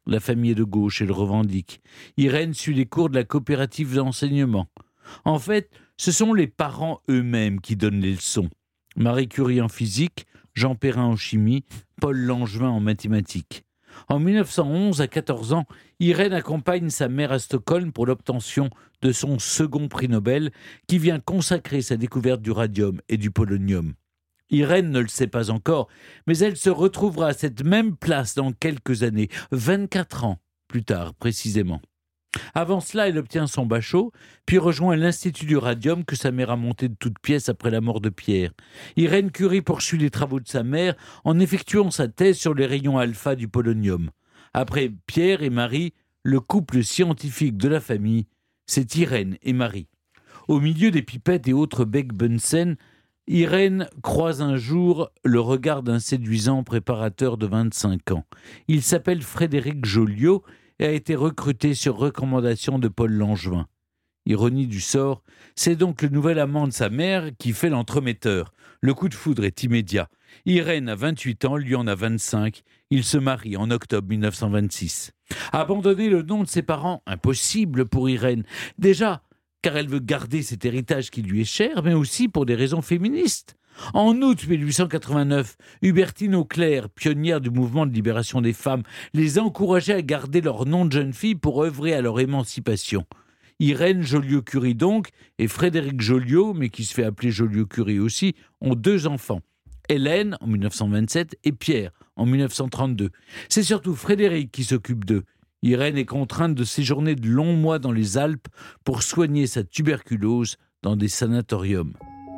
La famille est de gauche et le revendique. Irène suit les cours de la coopérative d'enseignement. En fait, ce sont les parents eux-mêmes qui donnent les leçons. Marie Curie en physique, Jean Perrin en chimie, Paul Langevin en mathématiques. En mille neuf cent onze, à quatorze ans, Irène accompagne sa mère à Stockholm pour l'obtention de son second prix Nobel qui vient consacrer sa découverte du radium et du polonium. Irène ne le sait pas encore, mais elle se retrouvera à cette même place dans quelques années, vingt-quatre ans plus tard précisément. Avant cela, elle obtient son bachot, puis rejoint l'Institut du radium que sa mère a monté de toutes pièces après la mort de Pierre. Irène Curie poursuit les travaux de sa mère en effectuant sa thèse sur les rayons alpha du polonium. Après Pierre et Marie, le couple scientifique de la famille, c'est Irène et Marie. Au milieu des pipettes et autres becs Bunsen, Irène croise un jour le regard d'un séduisant préparateur de vingt-cinq ans. Il s'appelle Frédéric Joliot et a été recruté sur recommandation de Paul Langevin. Ironie du sort, c'est donc le nouvel amant de sa mère qui fait l'entremetteur. Le coup de foudre est immédiat. Irène a vingt-huit ans, lui en a vingt-cinq. Ils se marient en octobre mille neuf cent vingt-six. Abandonner le nom de ses parents, impossible pour Irène. Déjà, car elle veut garder cet héritage qui lui est cher, mais aussi pour des raisons féministes. En août mille huit cent quatre-vingt-neuf, Hubertine Auclair, pionnière du mouvement de libération des femmes, les encourageait à garder leur nom de jeune fille pour œuvrer à leur émancipation. Irène Joliot-Curie donc, et Frédéric Joliot, mais qui se fait appeler Joliot-Curie aussi, ont deux enfants. Hélène, en mille neuf cent vingt-sept, et Pierre, en mille neuf cent trente-deux. C'est surtout Frédéric qui s'occupe d'eux. Irène est contrainte de séjourner de longs mois dans les Alpes pour soigner sa tuberculose dans des sanatoriums.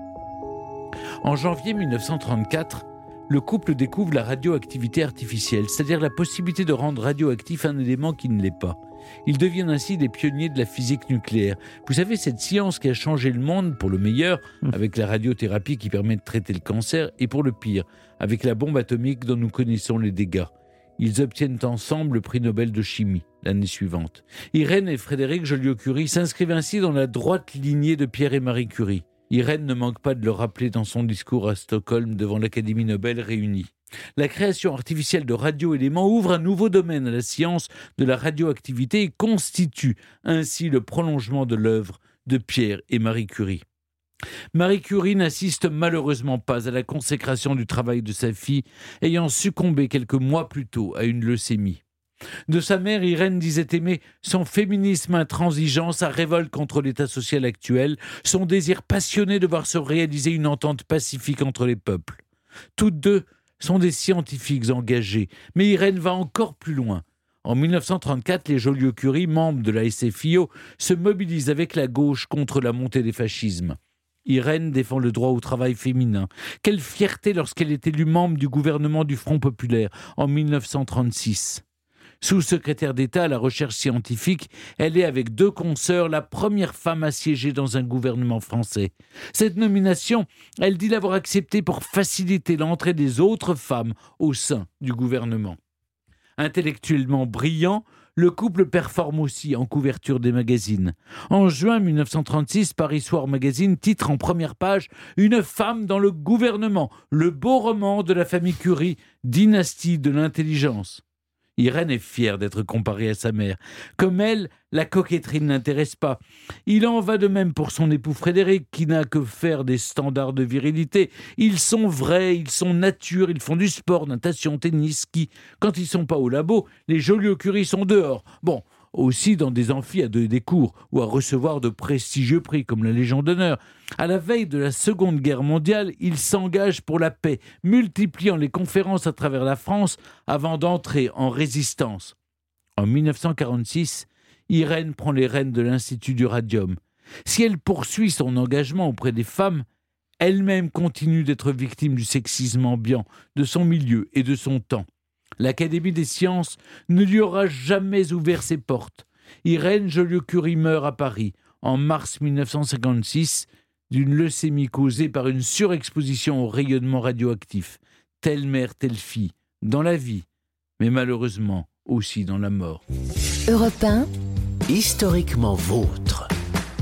En janvier mille neuf cent trente-quatre, le couple découvre la radioactivité artificielle, c'est-à-dire la possibilité de rendre radioactif un élément qui ne l'est pas. Ils deviennent ainsi des pionniers de la physique nucléaire. Vous savez, cette science qui a changé le monde pour le meilleur, avec la radiothérapie qui permet de traiter le cancer, et pour le pire, avec la bombe atomique dont nous connaissons les dégâts. Ils obtiennent ensemble le prix Nobel de chimie l'année suivante. Irène et Frédéric Joliot-Curie s'inscrivent ainsi dans la droite lignée de Pierre et Marie Curie. Irène ne manque pas de le rappeler dans son discours à Stockholm devant l'Académie Nobel réunie. La création artificielle de radioéléments ouvre un nouveau domaine à la science de la radioactivité et constitue ainsi le prolongement de l'œuvre de Pierre et Marie Curie. Marie Curie n'assiste malheureusement pas à la consécration du travail de sa fille, ayant succombé quelques mois plus tôt à une leucémie. De sa mère, Irène disait aimer son féminisme intransigeant, sa révolte contre l'état social actuel, son désir passionné de voir se réaliser une entente pacifique entre les peuples. Toutes deux sont des scientifiques engagés, mais Irène va encore plus loin. En mille neuf cent trente-quatre, les Joliot-Curie, membres de la S F I O, se mobilisent avec la gauche contre la montée des fascismes. Irène défend le droit au travail féminin. Quelle fierté lorsqu'elle est élue membre du gouvernement du Front populaire en mille neuf cent trente-six. Sous-secrétaire d'État à la recherche scientifique, elle est avec deux consoeurs la première femme à siéger dans un gouvernement français. Cette nomination, elle dit l'avoir acceptée pour faciliter l'entrée des autres femmes au sein du gouvernement. Intellectuellement brillant, le couple performe aussi en couverture des magazines. En juin mille neuf cent trente-six, Paris Soir Magazine titre en première page « Une femme dans le gouvernement, le beau roman de la famille Curie, dynastie de l'intelligence ». Irène est fière d'être comparée à sa mère. Comme elle, la coquetterie ne l'intéresse pas. Il en va de même pour son époux Frédéric, qui n'a que faire des standards de virilité. Ils sont vrais, ils sont nature, ils font du sport, natation, tennis, ski. Quand ils sont pas au labo, les Joliot-Curie sont dehors. Bon, aussi dans des amphis à donner des cours ou à recevoir de prestigieux prix comme la Légion d'honneur. À la veille de la Seconde Guerre mondiale, il s'engage pour la paix, multipliant les conférences à travers la France avant d'entrer en résistance. En mille neuf cent quarante-six, Irène prend les rênes de l'Institut du radium. Si elle poursuit son engagement auprès des femmes, elle-même continue d'être victime du sexisme ambiant, de son milieu et de son temps. L'Académie des sciences ne lui aura jamais ouvert ses portes. Irène Joliot-Curie meurt à Paris en mars mille neuf cent cinquante-six d'une leucémie causée par une surexposition au rayonnement radioactif. Telle mère, telle fille, dans la vie, mais malheureusement aussi dans la mort. Europe un, Historiquement vôtre.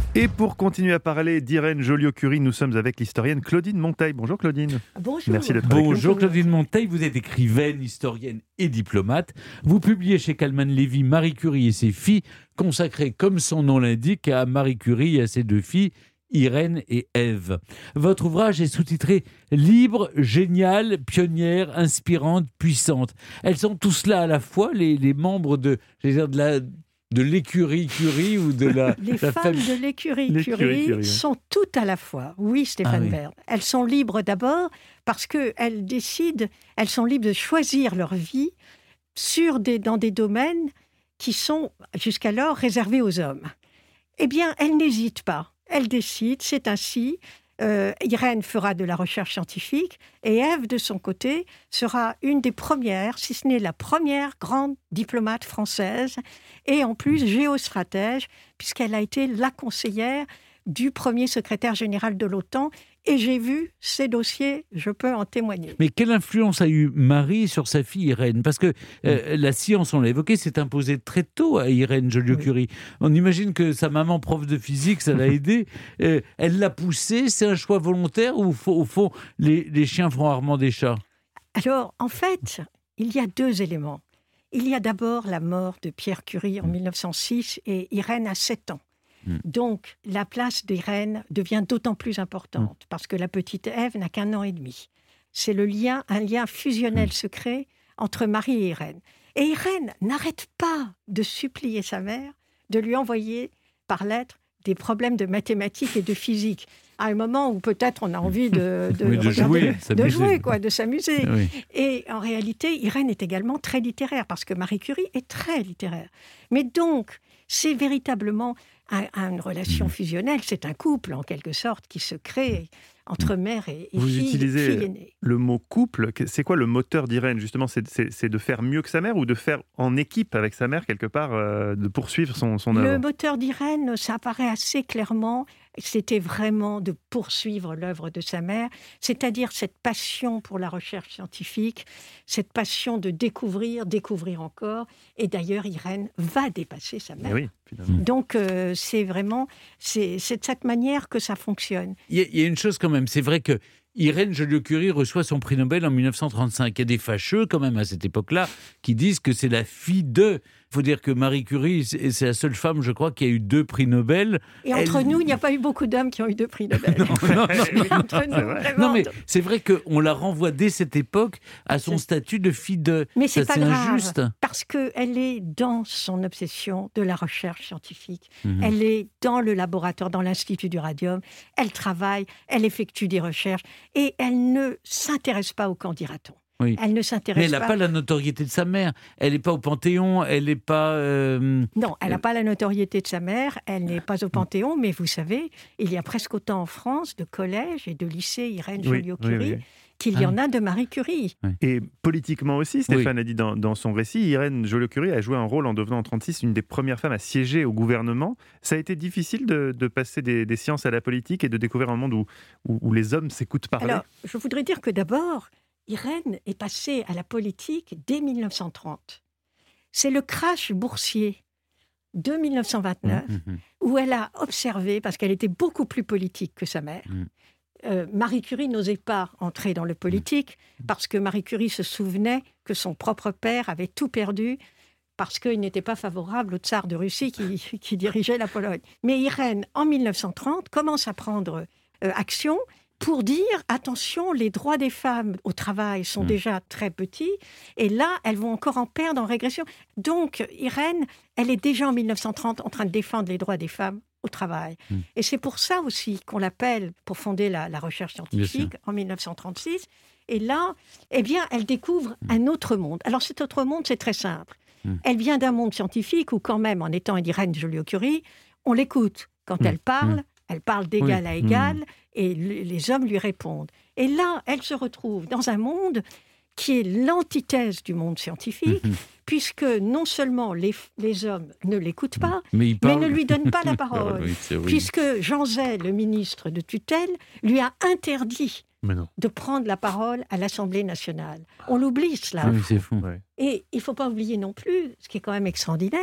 Et pour continuer à parler d'Irène Joliot-Curie, nous sommes avec l'historienne Claudine Monteil. Bonjour Claudine. Bonjour. Merci d'être avec nous. Bonjour Claudine Monteil, vous êtes écrivaine, historienne et diplomate. Vous publiez chez Calman Lévy Marie Curie et ses filles, consacrées comme son nom l'indique à Marie Curie et à ses deux filles, Irène et Ève. Votre ouvrage est sous-titré « Libre, géniale, pionnière, inspirante, puissante ». Elles sont tous là à la fois, les, les membres de, j'allais dire, de la... de l'écurie Curie ou de la... Les la femmes famille... de l'écurie L'écurie Curie, Curie, oui. sont toutes à la fois. Oui, Stéphane Ah oui. Bern. Elles sont libres d'abord parce qu'elles décident, elles sont libres de choisir leur vie sur des, dans des domaines qui sont jusqu'alors réservés aux hommes. Eh bien, elles n'hésitent pas. Elles décident, c'est ainsi. Euh, Irène fera de la recherche scientifique et Ève, de son côté, sera une des premières, si ce n'est la première grande diplomate française et en plus géostratège, puisqu'elle a été la conseillère du premier secrétaire général de l'OTAN. Et j'ai vu ces dossiers, je peux en témoigner. Mais quelle influence a eu Marie sur sa fille Irène ? Parce que euh, la science, on l'a évoqué, s'est imposée très tôt à Irène Joliot-Curie. Oui. On imagine que sa maman, prof de physique, ça l'a aidée. Euh, elle l'a poussée, c'est un choix volontaire ou au fond, les, les chiens font rarement des chats ? Alors, en fait, il y a deux éléments. Il y a d'abord la mort de Pierre Curie en mille neuf cent six et Irène a sept ans. Donc, la place d'Irène devient d'autant plus importante parce que la petite Ève n'a qu'un an et demi. C'est le lien, un lien fusionnel secret entre Marie et Irène. Et Irène n'arrête pas de supplier sa mère de lui envoyer par lettre des problèmes de mathématiques et de physique. À un moment où peut-être on a envie de, de, oui, de regarder, jouer, de jouer quoi, de s'amuser. Oui. Et en réalité, Irène est également très littéraire parce que Marie Curie est très littéraire. Mais donc, c'est véritablement un, une relation fusionnelle. C'est un couple, en quelque sorte, qui se crée entre mère et, et Vous fille, utilisez fille aînée. le mot couple. C'est quoi le moteur d'Irène, justement ? c'est, c'est, c'est de faire mieux que sa mère ou de faire en équipe avec sa mère, quelque part, euh, de poursuivre son, son œuvre ? Le moteur d'Irène, ça apparaît assez clairement. C'était vraiment de poursuivre l'œuvre de sa mère, c'est-à-dire cette passion pour la recherche scientifique, cette passion de découvrir, découvrir encore. Et d'ailleurs, Irène va dépasser sa mère. Eh oui, finalement. Donc, euh, c'est vraiment, c'est, c'est de cette manière que ça fonctionne. Il y, a, il y a une chose quand même, c'est vrai que Irène Joliot-Curie reçoit son prix Nobel en mille neuf cent trente-cinq. Il y a des fâcheux quand même à cette époque-là qui disent que c'est la fille de... Il faut dire que Marie Curie, c'est, c'est la seule femme, je crois, qui a eu deux prix Nobel. Et entre Elle... nous, il n'y a pas eu beaucoup d'hommes qui ont eu deux prix Nobel. non, non, non, entre nous, vraiment. Non, mais c'est vrai qu'on la renvoie dès cette époque à son c'est... statut de fille de... Mais c'est Ça, pas c'est grave, injuste. parce qu'elle est dans son obsession de la recherche scientifique. Mmh. Elle est dans le laboratoire, dans l'Institut du Radium. Elle travaille, elle effectue des recherches et elle ne s'intéresse pas au camp dira-t-on. Oui. Elle ne s'intéresse Mais elle n'a pas... pas la notoriété de sa mère. Elle n'est pas au Panthéon, elle n'est pas... Euh... Non, elle n'a pas la notoriété de sa mère, elle n'est pas au Panthéon, mais vous savez, il y a presque autant en France de collèges et de lycées Irène Oui, Joliot-Curie oui, oui. qu'il y en a de Marie Curie. Oui. Et politiquement aussi, Stéphane Oui. a dit dans, dans son récit, Irène Joliot-Curie a joué un rôle en devenant en trente-six une des premières femmes à siéger au gouvernement. Ça a été difficile de, de passer des, des sciences à la politique et de découvrir un monde où, où, où les hommes s'écoutent parler. Alors, je voudrais dire que d'abord, Irène est passée à la politique dès mille neuf cent trente. C'est le crash boursier de mille neuf cent vingt-neuf Mmh, mmh. où elle a observé, parce qu'elle était beaucoup plus politique que sa mère. Mmh. Euh, Marie Curie n'osait pas entrer dans le politique parce que Marie Curie se souvenait que son propre père avait tout perdu parce qu'il n'était pas favorable au tsar de Russie qui, qui dirigeait la Pologne. Mais Irène, en mille neuf cent trente, commence à prendre euh, action pour dire, attention, les droits des femmes au travail sont mmh. déjà très petits, et là, elles vont encore en perdre en régression. Donc, Irène, elle est déjà en mille neuf cent trente en train de défendre les droits des femmes au travail. Mmh. Et c'est pour ça aussi qu'on l'appelle, pour fonder la, la recherche scientifique, en mille neuf cent trente-six. Et là, eh bien, elle découvre mmh. un autre monde. Alors, cet autre monde, c'est très simple. Mmh. Elle vient d'un monde scientifique où, quand même, en étant Irène Joliot-Curie, on l'écoute. Quand mmh. elle parle, mmh. elle parle d'égal oui. à égal, mmh. et le, les hommes lui répondent. Et là, elle se retrouve dans un monde qui est l'antithèse du monde scientifique, mmh. puisque non seulement les, les hommes ne l'écoutent pas, mais, mais ne lui donnent pas la parole. oui, puisque Jean Zay, le ministre de tutelle, lui a interdit de prendre la parole à l'Assemblée nationale. On l'oublie, cela. Oui, c'est fou. Et il ne faut pas oublier non plus, ce qui est quand même extraordinaire,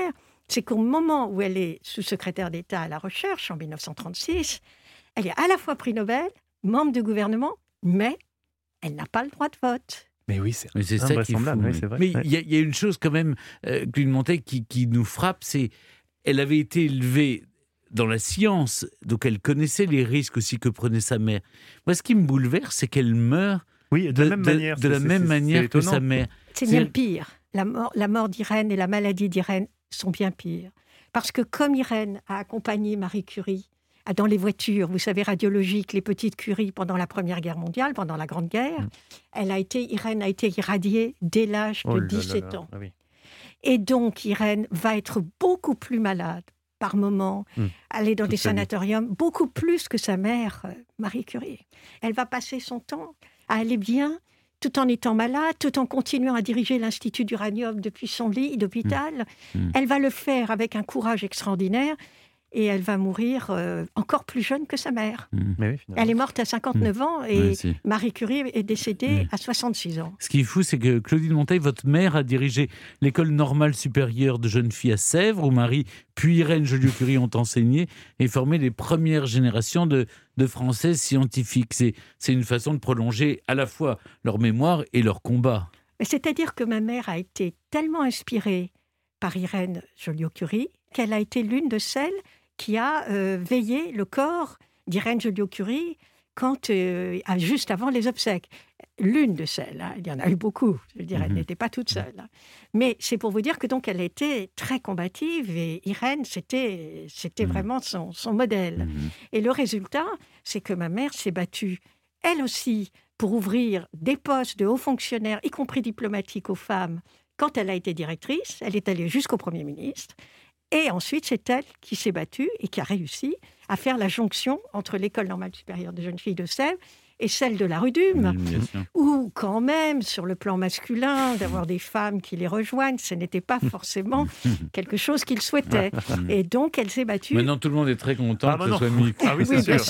c'est qu'au moment où elle est sous-secrétaire d'État à la recherche, en dix-neuf cent trente-six, elle est à la fois prix Nobel, membre du gouvernement, mais elle n'a pas le droit de vote. Mais oui, c'est, Mais c'est ça qui est fou. invraisemblable, oui, oui. c'est vrai. Mais il Ouais. y, a- il y a une chose quand même, euh, Claudine Monteil, qui, qui nous frappe, c'est elle avait été élevée dans la science, donc elle connaissait les risques aussi que prenait sa mère. Moi, ce qui me bouleverse, c'est qu'elle meurt Oui, de la même manière. de c'est- la c'est- même c'est- manière c'est que étonnant. sa mère. C'est C'est- bien pire. La mort, la mort d'Irène et la maladie d'Irène sont bien pires. Parce que comme Irène a accompagné Marie Curie à- dans les voitures, vous savez, radiologiques, les petites Curie pendant la Première Guerre mondiale, pendant la Grande Guerre, Mm. elle a été, Irène a été irradiée dès l'âge de Oh là là dix-sept là. ans. Ah oui. Et donc, Irène va être beaucoup plus malade par moment, Mm. aller dans Toute des sa vie. sanatoriums, beaucoup plus que sa mère, euh, Marie Curie. Elle va passer son temps à aller bien, tout en étant malade, tout en continuant à diriger l'Institut d'uranium depuis son lit d'hôpital. Mm. Elle va le faire avec un courage extraordinaire et elle va mourir euh, encore plus jeune que sa mère. Mm. Mais oui, finalement. Elle est morte à cinquante-neuf ans et Ouais, c'est- Marie Curie est décédée Mm. à soixante-six ans. Ce qui est fou, c'est que Claudine Monteil, votre mère, a dirigé l'école normale supérieure de jeunes filles à Sèvres, où Marie puis Irène Joliot-Curie ont enseigné et formé les premières générations de, de Françaises scientifiques. C'est, c'est une façon de prolonger à la fois leur mémoire et leur combat. Mais c'est-à-dire que ma mère a été tellement inspirée par Irène Joliot-Curie qu'elle a été l'une de celles qui a euh, veillé le corps d'Irène Joliot-Curie quand, euh, à- juste avant les obsèques. L'une de celles, hein, il y en a eu beaucoup, je veux dire, elle Mhm. n'était pas toute seule. hein. Mais c'est pour vous dire que donc elle était très combative et Irène, c'était, c'était Mhm. vraiment son, son modèle. Et le résultat, c'est que ma mère s'est battue, elle aussi, pour ouvrir des postes de hauts fonctionnaires, y compris diplomatiques, aux femmes. Quand elle a été directrice, elle est allée jusqu'au Premier ministre. Et ensuite, c'est elle qui s'est battue et qui a réussi à faire la jonction entre l'École normale supérieure de jeunes filles de Sèvres et celle de la rue d'Ulm, Bien sûr. où quand même, sur le plan masculin, d'avoir des femmes qui les rejoignent, ce n'était pas forcément quelque chose qu'ils souhaitaient. Et donc, elle s'est battue. Maintenant, tout le monde est très content Ah, que bah ce non. soit mixte. Ah oui, c'est Oui, bien sûr.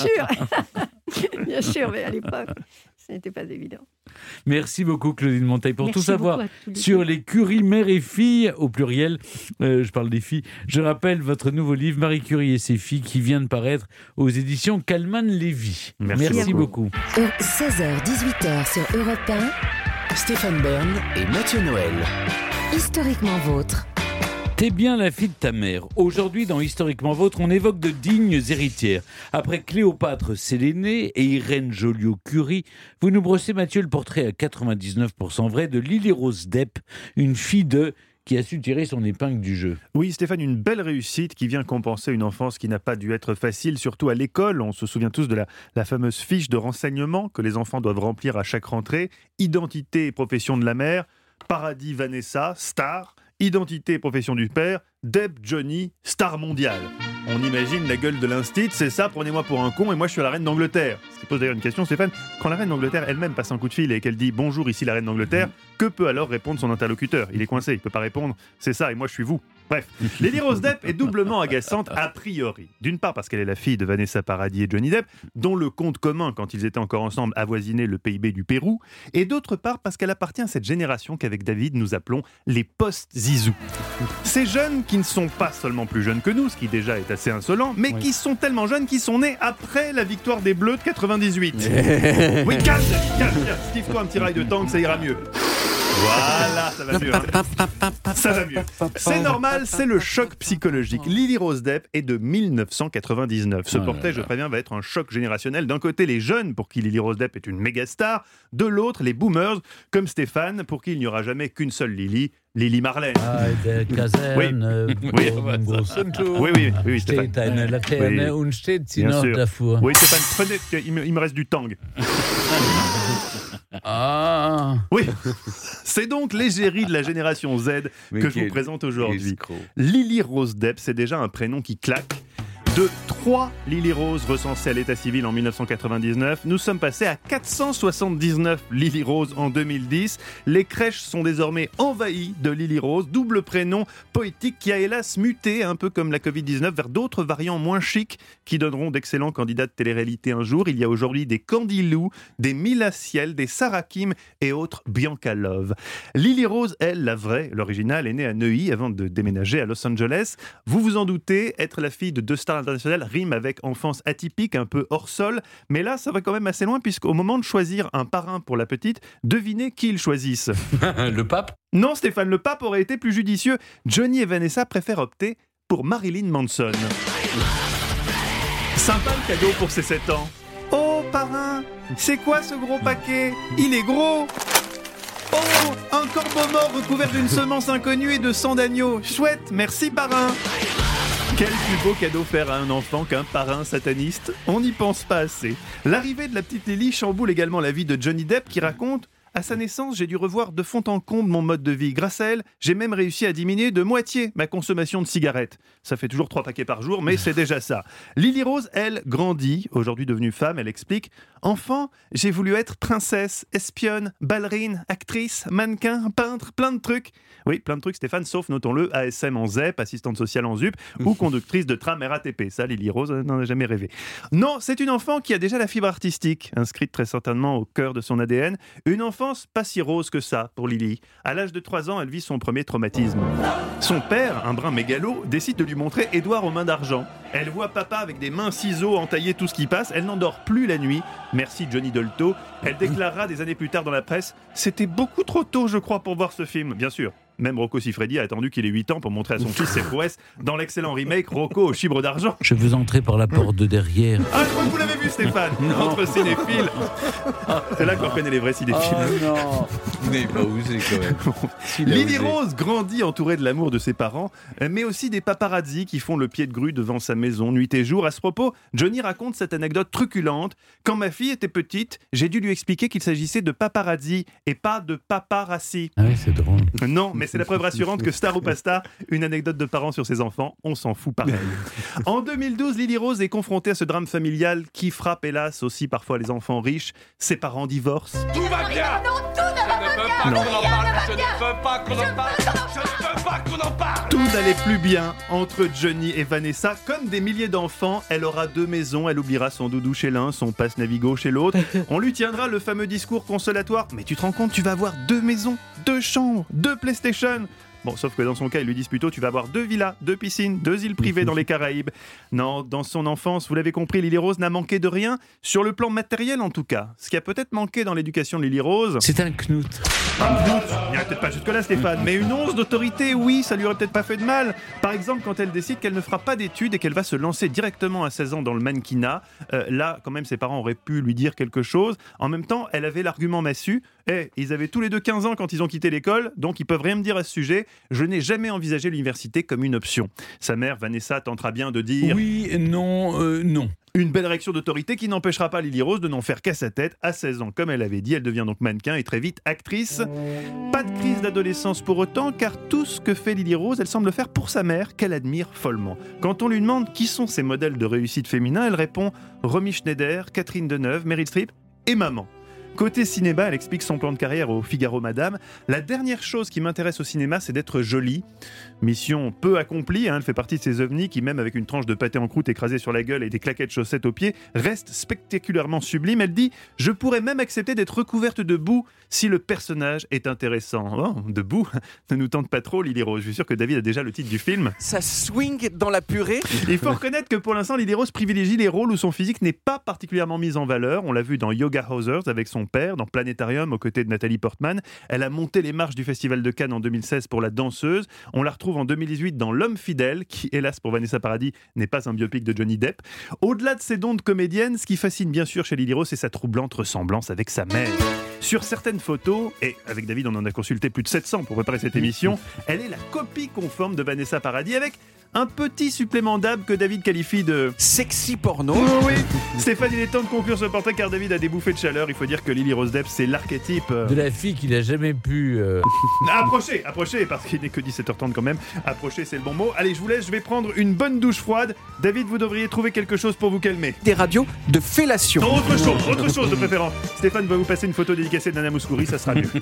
sûr. Bien sûr, mais à l'époque, ce n'était pas évident. Merci beaucoup, Claudine Monteil. Pour Merci tout savoir beaucoup à tous les sur deux. les Curie mères et filles, au pluriel, euh, je parle des filles, je rappelle votre nouveau livre, Marie Curie et ses filles, qui vient de paraître aux éditions Kallmann-Lévy. Merci Merci beaucoup. beaucoup. Au seize heures dix-huit heures sur Europe un, Stéphane Bern et Mathieu Noël. historiquement vôtre. T'es bien la fille de ta mère. Aujourd'hui, dans Historiquement Vôtre, on évoque de dignes héritières. Après Cléopâtre Sélénée et Irène Joliot-Curie, vous nous brossez, Mathieu, le portrait à quatre-vingt-dix-neuf pour cent vrai de Lily Rose Depp, une fille de... qui a su tirer son épingle du jeu. Oui, Stéphane, une belle réussite qui vient compenser une enfance qui n'a pas dû être facile, surtout à l'école. On se souvient tous de la, la fameuse fiche de renseignement que les enfants doivent remplir à chaque rentrée. Identité et profession de la mère, Paradis Vanessa, star. Identité et profession du père, Deb Johnny, star mondiale. On imagine la gueule de l'instit, c'est ça, prenez-moi pour un con et moi je suis la reine d'Angleterre. Ce qui pose d'ailleurs une question, Stéphane, quand la reine d'Angleterre elle-même passe un coup de fil et qu'elle dit « Bonjour, ici la reine d'Angleterre », que peut alors répondre son interlocuteur ? Il est coincé, il peut pas répondre « C'est ça et moi je suis vous ». Bref, Lily Rose Depp est doublement agaçante a priori. D'une part parce qu'elle est la fille de Vanessa Paradis et Johnny Depp, dont le compte commun, quand ils étaient encore ensemble, avoisinait le P I B du Pérou, et d'autre part parce qu'elle appartient à cette génération qu'avec David nous appelons les post-Zizou. Ces jeunes qui ne sont pas seulement plus jeunes que nous, ce qui déjà est assez insolent, mais Oui. qui sont tellement jeunes qu'ils sont nés après la victoire des Bleus de quatre-vingt-dix-huit. Oui, calme, David, calme, tiens, Steve-toi un petit rail de tank, ça ira mieux. Voilà, ça va mieux. hein. Ça va mieux. C'est normal, c'est le choc psychologique. Lily Rose Depp est de mille neuf cent quatre-vingt-dix-neuf. Ce Oh là portrait, je là. préviens, va être un choc générationnel. D'un côté, les jeunes, pour qui Lily Rose Depp est une méga star. De l'autre, les boomers, comme Stéphane, pour qui il n'y aura jamais qu'une seule Lily, Lily Marlène. Ah, der Kaserne, Oui. vom großen Tor, Oui, oui, oui, Stéphane. steht eine Laterne Oui. und steht sie Bien noch sûr. davor. Oui, Stéphane, prenez, il me, il me reste du tang. Ah, Oui, c'est donc l'égérie de la génération Z Mais que je quel vous présente aujourd'hui. escroc. Lily Rose Depp, c'est déjà un prénom qui claque. De trois Lily Rose recensées à l'état civil en dix-neuf cent quatre-vingt-dix-neuf, nous sommes passés à quatre cent soixante-dix-neuf Lily Rose en deux mille dix. Les crèches sont désormais envahies de Lily Rose, double prénom poétique qui a hélas muté, un peu comme la covid dix-neuf, vers d'autres variants moins chics qui donneront d'excellents candidats de télé-réalité un jour. Il y a aujourd'hui des Candy Lou, des Mila Ciel, des Sarah Kim et autres Bianca Love. Lily Rose, elle, la vraie, l'originale, est née à Neuilly avant de déménager à Los Angeles. Vous vous en doutez, être la fille de deux stars internationales rime avec enfance atypique, un peu hors sol. Mais là, ça va quand même assez loin puisqu'au moment de choisir un parrain pour la petite, devinez qui ils choisissent. Le pape ? Non, Stéphane, le pape aurait été plus judicieux. Johnny et Vanessa préfèrent opter pour Marilyn Manson. Sympa le cadeau pour ses sept ans. Oh, parrain, c'est quoi ce gros paquet ? Il est gros. Oh, un corbeau mort recouvert d'une semence inconnue et de sang d'agneau. Chouette, merci parrain. Quel plus beau cadeau faire à un enfant qu'un parrain sataniste ? On n'y pense pas assez. L'arrivée de la petite Lily chamboule également la vie de Johnny Depp qui raconte « À sa naissance, j'ai dû revoir de fond en comble mon mode de vie. Grâce à elle, j'ai même réussi à diminuer de moitié ma consommation de cigarettes. Ça fait toujours trois paquets par jour, mais c'est déjà ça. » Lily Rose, elle, grandit. Aujourd'hui devenue femme, elle explique « Enfant, j'ai voulu être princesse, espionne, ballerine, actrice, mannequin, peintre, plein de trucs. » Oui, plein de trucs, Stéphane, sauf, notons-le, A S M en Z E P, assistante sociale en Z U P, ou conductrice de tram R A T P. Ça, Lily Rose n'en a jamais rêvé. Non, c'est une enfant qui a déjà la fibre artistique, inscrite très certainement au cœur de son A D N. Une enfance pas si rose que ça pour Lily. À l'âge de trois ans, elle vit son premier traumatisme. Son père, un brin mégalo, décide de lui montrer Édouard aux mains d'argent. Elle voit papa avec des mains ciseaux entailler tout ce qui passe. Elle n'endort plus la nuit. Merci Johnny Dolto. Elle déclarera des années plus tard dans la presse « C'était beaucoup trop tôt, je crois, pour voir ce film. » Bien sûr. Même Rocco Siffredi a attendu qu'il ait huit ans pour montrer à son fils ses prouesses dans l'excellent remake Rocco au chibre d'argent. Je veux entrer par la porte de derrière. Ah, je crois que vous l'avez vu, Stéphane. Entre cinéphiles. C'est là qu'on reconnaît les vrais cinéphiles. Oh non. Vous n'avez pas osé quand même. Si Lily Rose grandit entourée de l'amour de ses parents, mais aussi des paparazzi qui font le pied de grue devant sa maison nuit et jour. À ce propos, Johnny raconte cette anecdote truculente. Quand ma fille était petite, j'ai dû lui expliquer qu'il s'agissait de paparazzi et pas de paparazzi. Ah oui, c'est drôle. Non, mais c'est la preuve rassurante que star ou pas star, une anecdote de parents sur ses enfants, on s'en fout pareil. En deux mille douze, Lily Rose est confrontée à ce drame familial qui frappe hélas aussi parfois les enfants riches. Ses parents divorcent. Tout va bien. Non, tout ne va pas bien. Non. Qu'on en parle, je ne veux pas qu'on en parle. Je ne veux pas qu'on en parle. Tout n'allait plus bien entre Johnny et Vanessa. Comme des milliers d'enfants, elle aura deux maisons. Elle oubliera son doudou chez l'un, son passe Navigo chez l'autre. On lui tiendra le fameux discours consolatoire. Mais tu te rends compte, tu vas avoir deux maisons, deux chambres, deux PlayStation. Bon, sauf que dans son cas, il lui disent plutôt tu vas avoir deux villas, deux piscines, deux îles privées dans les Caraïbes. Non, dans son enfance, vous l'avez compris, Lily Rose n'a manqué de rien, sur le plan matériel en tout cas. Ce qui a peut-être manqué dans l'éducation de Lily Rose... C'est un knout. Un knout, il n'y a peut-être pas jusque-là Stéphane, mais une once d'autorité, oui, ça lui aurait peut-être pas fait de mal. Par exemple, quand elle décide qu'elle ne fera pas d'études et qu'elle va se lancer directement à seize ans dans le mannequinat, euh, là, quand même, ses parents auraient pu lui dire quelque chose. En même temps, elle avait l'argument massu. Eh, ils avaient tous les deux quinze ans quand ils ont quitté l'école, donc ils peuvent rien me dire à ce sujet. Je n'ai jamais envisagé l'université comme une option. Sa mère, Vanessa, tentera bien de dire... Oui, non, euh, non. Une belle réaction d'autorité qui n'empêchera pas Lily Rose de n'en faire qu'à sa tête. À seize ans, comme elle avait dit, elle devient donc mannequin et très vite actrice. Pas de crise d'adolescence pour autant, car tout ce que fait Lily Rose, elle semble le faire pour sa mère, qu'elle admire follement. Quand on lui demande qui sont ses modèles de réussite féminin, elle répond Romy Schneider, Catherine Deneuve, Meryl Streep et maman. Côté cinéma, elle explique son plan de carrière au Figaro Madame. La dernière chose qui m'intéresse au cinéma, c'est d'être jolie. Mission peu accomplie, hein, elle fait partie de ces ovnis qui, même avec une tranche de pâté en croûte écrasée sur la gueule et des claquettes chaussettes aux pieds, restent spectaculairement sublimes. Elle dit « Je pourrais même accepter d'être recouverte de boue si le personnage est intéressant. Oh, » De boue, ne nous tente pas trop, Lily Rose. Je suis sûr que David a déjà le titre du film. Ça swing dans la purée. Il faut reconnaître que pour l'instant, Lily Rose privilégie les rôles où son physique n'est pas particulièrement mis en valeur. On l'a vu dans Yoga Hosers avec son père, dans Planétarium aux côtés de Nathalie Portman. Elle a monté les marches du Festival de Cannes en deux mille seize pour La Danseuse. On la retrouve en deux mille dix-huit dans L'Homme fidèle, qui, hélas pour Vanessa Paradis, n'est pas un biopic de Johnny Depp. Au-delà de ses dons de comédienne, ce qui fascine bien sûr chez Lily Rose, c'est sa troublante ressemblance avec sa mère. Sur certaines photos, et avec David on en a consulté plus de sept cents pour préparer cette émission, elle est la copie conforme de Vanessa Paradis avec un petit supplément d'âme que David qualifie de sexy porno. Oh oui, Stéphane, il est temps de conclure ce portrait car David a des bouffées de chaleur. Il faut dire que Lily Rose Depp, c'est l'archétype de la fille qu'il n'a jamais pu... Euh... approcher, approcher, parce qu'il n'est que dix-sept heures trente quand même. Approcher, c'est le bon mot. Allez, je vous laisse, je vais prendre une bonne douche froide. David, vous devriez trouver quelque chose pour vous calmer. Des radios de fellation. Non, autre chose, autre chose de préférence. Stéphane va vous passer une photo dédicacée de Nana Mouskouri, ça sera mieux.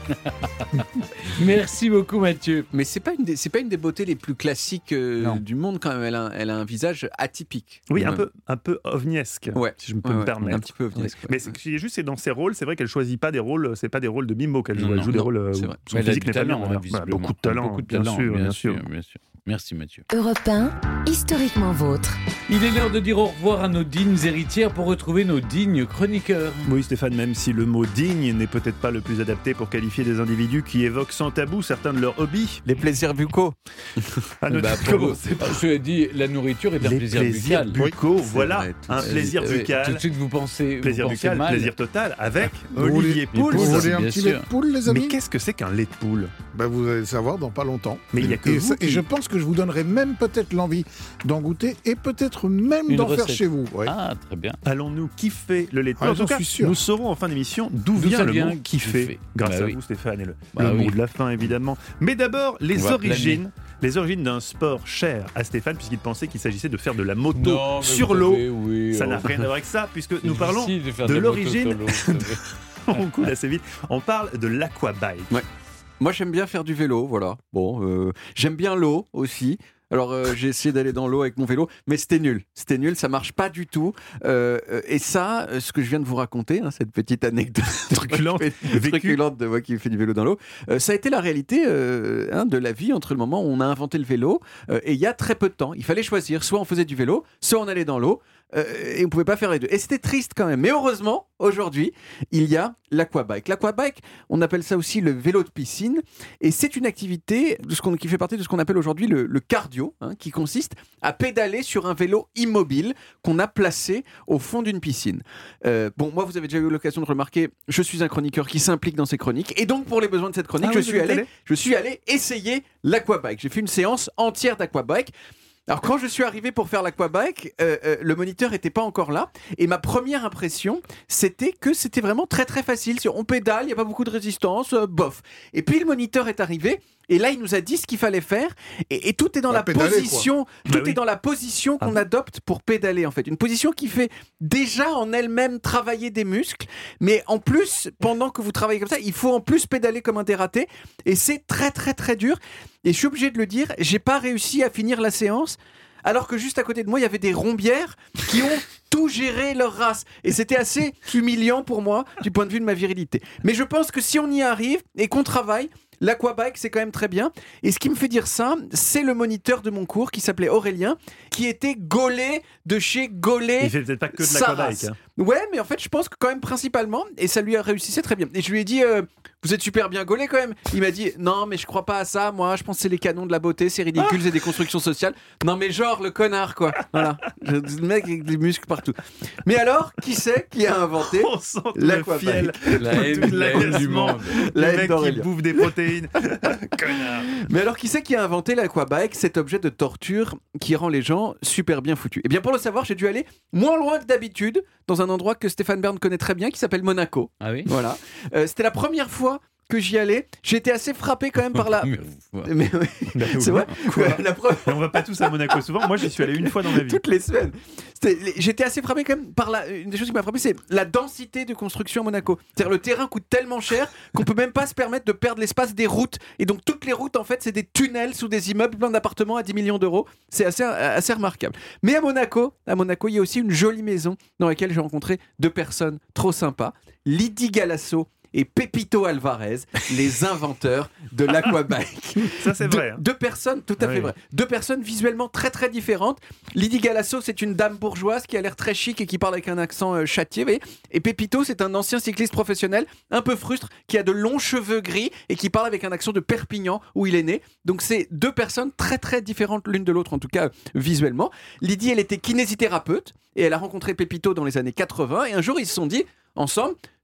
Merci beaucoup Mathieu. Mais c'est pas une des, c'est pas une des beautés les plus classiques euh, du monde quand même. Elle a, elle a un visage atypique. Oui, un même. peu, un peu ovniesque, ouais. si je me peux ouais, me ouais, permettre. Un petit peu ovniesque. Ouais. Mais ce qui est juste, c'est dans ses rôles, c'est vrai qu'elle choisit pas des rôles, c'est pas des rôles de mimo qu'elle joue. Non, Elle joue non, des non, rôles où c'est vrai. son Elle a physique du n'est pas talent, bien. hein, Voilà, visiblement. beaucoup de talent, beaucoup de bien talent, sûr, bien bien sûr, sûr. bien sûr. Merci Mathieu. Europe un, historiquement vôtre. Il est l'heure de dire au revoir à nos dignes héritières pour retrouver nos dignes chroniqueurs. Oui Stéphane, même si le mot digne n'est peut-être pas le plus adapté pour qualifier des individus qui évoquent sans tabou certains de leurs hobbies. Les plaisirs buccaux. Ah, bah, comment vous, c'est pas... Je dit, la nourriture est un Les plaisir plaisirs buccal. buccaux, Oui, voilà, vrai, un tout- plaisir Euh, buccal. Tout de suite vous pensez, Plaisir vous pensez buccal, mal. plaisir total avec Vous Olivier voulez- Pouls. Vous Pouls, voulez un bien petit sûr. lait de poule, les amis? Mais qu'est-ce que c'est qu'un lait de poule? Ben, vous allez le savoir dans pas longtemps. Mais il y a que et, vous ça- qui- et je pense que je vous donnerai même peut-être l'envie d'en goûter et peut-être même Une d'en faire recette. chez vous. Ouais. Ah, très bien. Allons-nous kiffer le lait de Ah, poule? En j'en tout cas, suis sûr. nous saurons en fin d'émission d'où D'où vient ça le vient, mot kiffer. kiffer. Grâce Bah à oui. vous Stéphane et le, Bah le oui. mot de la fin évidemment. Mais d'abord, les On va origines. Les origines d'un sport cher à Stéphane puisqu'il pensait qu'il s'agissait de faire de la moto Non, mais sur vous l'eau. savez, oui, Ça oh. n'a rien à voir avec ça puisque nous C'est parlons difficile de, faire de la moto l'origine. sur l'eau, vous savez. On coule assez vite. On parle de l'aquabike. Ouais. Moi, j'aime bien faire du vélo, voilà. Bon, euh, j'aime bien l'eau aussi. Alors, euh, j'ai essayé d'aller dans l'eau avec mon vélo, mais c'était nul. C'était nul, ça marche pas du tout. Euh, euh, et ça, euh, ce que je viens de vous raconter, hein, cette petite anecdote Truculente, vécue. truculente de moi qui fais du vélo dans l'eau, euh, ça a été la réalité euh, hein, de la vie entre le moment où on a inventé le vélo euh, et il y a très peu de temps. Il fallait choisir, soit on faisait du vélo, soit on allait dans l'eau. Euh, et on pouvait pas faire les deux. Et c'était triste quand même. Mais heureusement, aujourd'hui, il y a l'aquabike. L'aquabike, on appelle ça aussi le vélo de piscine. Et c'est une activité de ce qu'on, qui fait partie de ce qu'on appelle aujourd'hui le, le cardio, hein, qui consiste à pédaler sur un vélo immobile qu'on a placé au fond d'une piscine. Euh, bon, moi, vous avez déjà eu l'occasion de remarquer, je suis un chroniqueur qui s'implique dans ses chroniques. Et donc, pour les besoins de cette chronique, Ah je, oui, suis vous êtes allé, allé je suis allé essayer l'aquabike. J'ai fait une séance entière d'aquabike. Alors quand je suis arrivé pour faire l'aquabike, euh, euh, le moniteur n'était pas encore là et ma première impression c'était que c'était vraiment très très facile. On pédale, il n'y a pas beaucoup de résistance, euh, bof. Et puis le moniteur est arrivé et là il nous a dit ce qu'il fallait faire et, et tout est dans Bah, la pédaler, position, quoi. tout Bah oui. est dans la position qu'on Ah. adopte pour pédaler en fait. Une position qui fait déjà en elle-même travailler des muscles, mais en plus pendant que vous travaillez comme ça, il faut en plus pédaler comme un dératé et c'est très très très dur. Et je suis obligé de le dire, j'ai pas réussi à finir la séance. Alors que juste à côté de moi, il y avait des rombières qui ont tout géré leur race. Et c'était assez humiliant pour moi du point de vue de ma virilité. Mais je pense que si on y arrive et qu'on travaille, l'aquabike, c'est quand même très bien. Et ce qui me fait dire ça, c'est le moniteur de mon cours qui s'appelait Aurélien, qui était gaulé de chez Gaulé. Il fait peut-être pas que de sa l'aquabike. race. Hein. Ouais, mais en fait, je pense que quand même principalement, et ça lui a réussi, c'est très bien. Et je lui ai dit, euh, vous êtes super bien gaulé quand même. Il m'a dit, non, mais je crois pas à ça. Moi, je pense que c'est les canons de la beauté, c'est ridicule, c'est des constructions sociales. Non, mais genre le connard, quoi. Voilà, Je- le mec avec des muscles partout. Mais alors, qui c'est qui a inventé On sent le l'aquabike? fiel. La haine, Tout la haine du l'agacement. monde. La Le haine mec qui d'Aurélien. bouffe des protéines. Connard. Mais alors, qui c'est qui a inventé l'aquabike, cet objet de torture qui rend les gens super bien foutus? Eh bien, pour le savoir, j'ai dû aller moins loin que d'habitude, dans un endroit que Stéphane Bern connaît très bien, qui s'appelle Monaco. Ah oui. Voilà. Euh, c'était la première fois que j'y allais. J'ai été assez frappé quand même par la... Mais- Mais oui, Bah, c'est ouais. vrai. Quoi La première... Et on va pas tous à Monaco souvent. Moi, j'y suis allé une fois dans ma vie. Toutes les semaines. C'était- J'étais assez frappé quand même par la. Une des choses qui m'a frappé, c'est la densité de construction à Monaco. C'est-à-dire le terrain coûte tellement cher qu'on peut même pas se permettre de perdre l'espace des routes. Et donc toutes les routes, en fait, c'est des tunnels sous des immeubles, plein d'appartements à dix millions d'euros. C'est assez, assez remarquable. Mais à Monaco, à Monaco, il y a aussi une jolie maison dans laquelle j'ai rencontré deux personnes trop sympas. Lydie Galasso et Pepito Alvarez, les inventeurs de l'aquabike. Ça, c'est Deux- vrai. hein. Deux personnes, tout à Oui. fait vrai. Deux personnes visuellement très très différentes. Lydie Galasso, c'est une dame bourgeoise qui a l'air très chic et qui parle avec un accent euh, châtié. Vous voyez. Et Pepito, c'est un ancien cycliste professionnel, un peu frustre, qui a de longs cheveux gris et qui parle avec un accent de Perpignan où il est né. Donc c'est deux personnes très très différentes l'une de l'autre, en tout cas euh, visuellement. Lydie, elle était kinésithérapeute et elle a rencontré Pepito dans les années quatre-vingts et un jour ils se sont dit ensemble,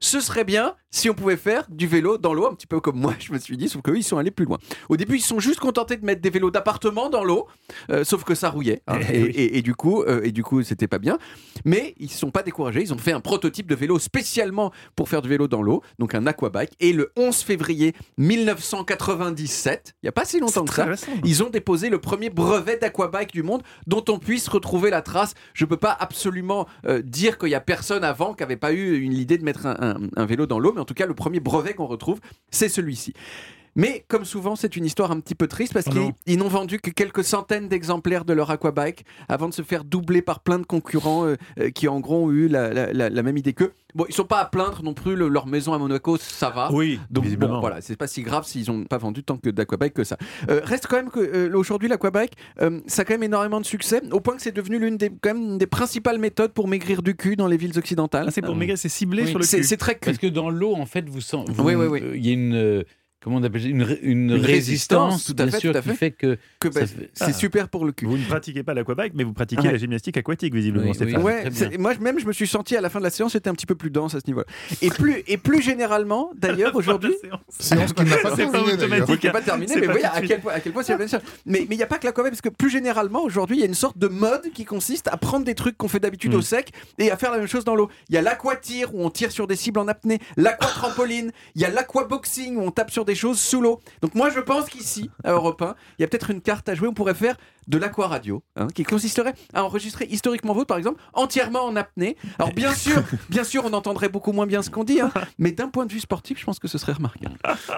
ce serait bien si on pouvait faire du vélo dans l'eau, un petit peu comme moi, je me suis dit, sauf qu'eux, ils sont allés plus loin. Au début, ils sont juste contentés de mettre des vélos d'appartement dans l'eau, euh, sauf que ça rouillait. Hein, et, et, et du coup, euh, et du coup, c'était pas bien. Mais ils ne sont pas découragés. Ils ont fait un prototype de vélo spécialement pour faire du vélo dans l'eau, donc un aquabike. Et le onze février mille neuf cent quatre-vingt-dix-sept, il n'y a pas si longtemps que ça, récent. Ils ont déposé le premier brevet d'aquabike du monde dont on puisse retrouver la trace. Je ne peux pas absolument euh, dire qu'il n'y a personne avant qui n'avait pas eu une idée de mettre un, un, un vélo dans l'eau, mais en tout cas, le premier brevet qu'on retrouve, c'est celui-ci. Mais comme souvent, c'est une histoire un petit peu triste parce oh qu'ils ils n'ont vendu que quelques centaines d'exemplaires de leur aquabike avant de se faire doubler par plein de concurrents euh, euh, qui en gros ont eu la, la, la, la même idée qu'eux. Bon, ils sont pas à plaindre non plus, le, leur maison à Monaco, ça va. Oui, donc bon, voilà, c'est pas si grave s'ils n'ont pas vendu tant que d'aquabike que ça. Euh, reste quand même que euh, aujourd'hui l'aquabike, euh, ça a quand même énormément de succès, au point que c'est devenu l'une des, quand même, une des principales méthodes pour maigrir du cul dans les villes occidentales. Ah, c'est pour euh, maigrir, c'est ciblé oui, sur le c'est, cul. C'est très cul. Parce que dans l'eau, en fait, vous sentez, oui, oui, oui. Il euh, y a une euh, comment on appelle ça, une, une, une résistance, tout à fait, bien sûr, tout à fait. qui fait que, que bah, fait... c'est ah. super pour le cul. Vous ne pratiquez pas l'aquabike, mais vous pratiquez ouais. la gymnastique aquatique, visiblement, oui, Stéphane. Oui, ouais, moi même, je me suis senti à la fin de la séance, j'étais un petit peu plus dense à ce niveau-là. Et plus, et plus généralement, d'ailleurs, aujourd'hui, séance qui n'a pas terminé, d'ailleurs. Qui n'est pas terminée, mais vous voyez à quel point, à quel point c'est bien sûr. Mais mais il n'y a pas que l'aquabike, parce que plus généralement, aujourd'hui, il y a une sorte de mode qui consiste à prendre des trucs qu'on fait d'habitude mmh. au sec et à faire la même chose dans l'eau. Il y a l'aquatir où on tire sur des cibles en apnée, l'aquatrampoline, il y a l'aquaboxing où on tape sur des choses sous l'eau. Donc moi je pense qu'ici, à Europe un, il y a peut-être une carte à jouer, on pourrait faire de l'aquaradio, hein, qui consisterait à enregistrer historiquement votre, par exemple, entièrement en apnée. Alors bien sûr, bien sûr, on entendrait beaucoup moins bien ce qu'on dit, hein, mais d'un point de vue sportif, je pense que ce serait remarquable.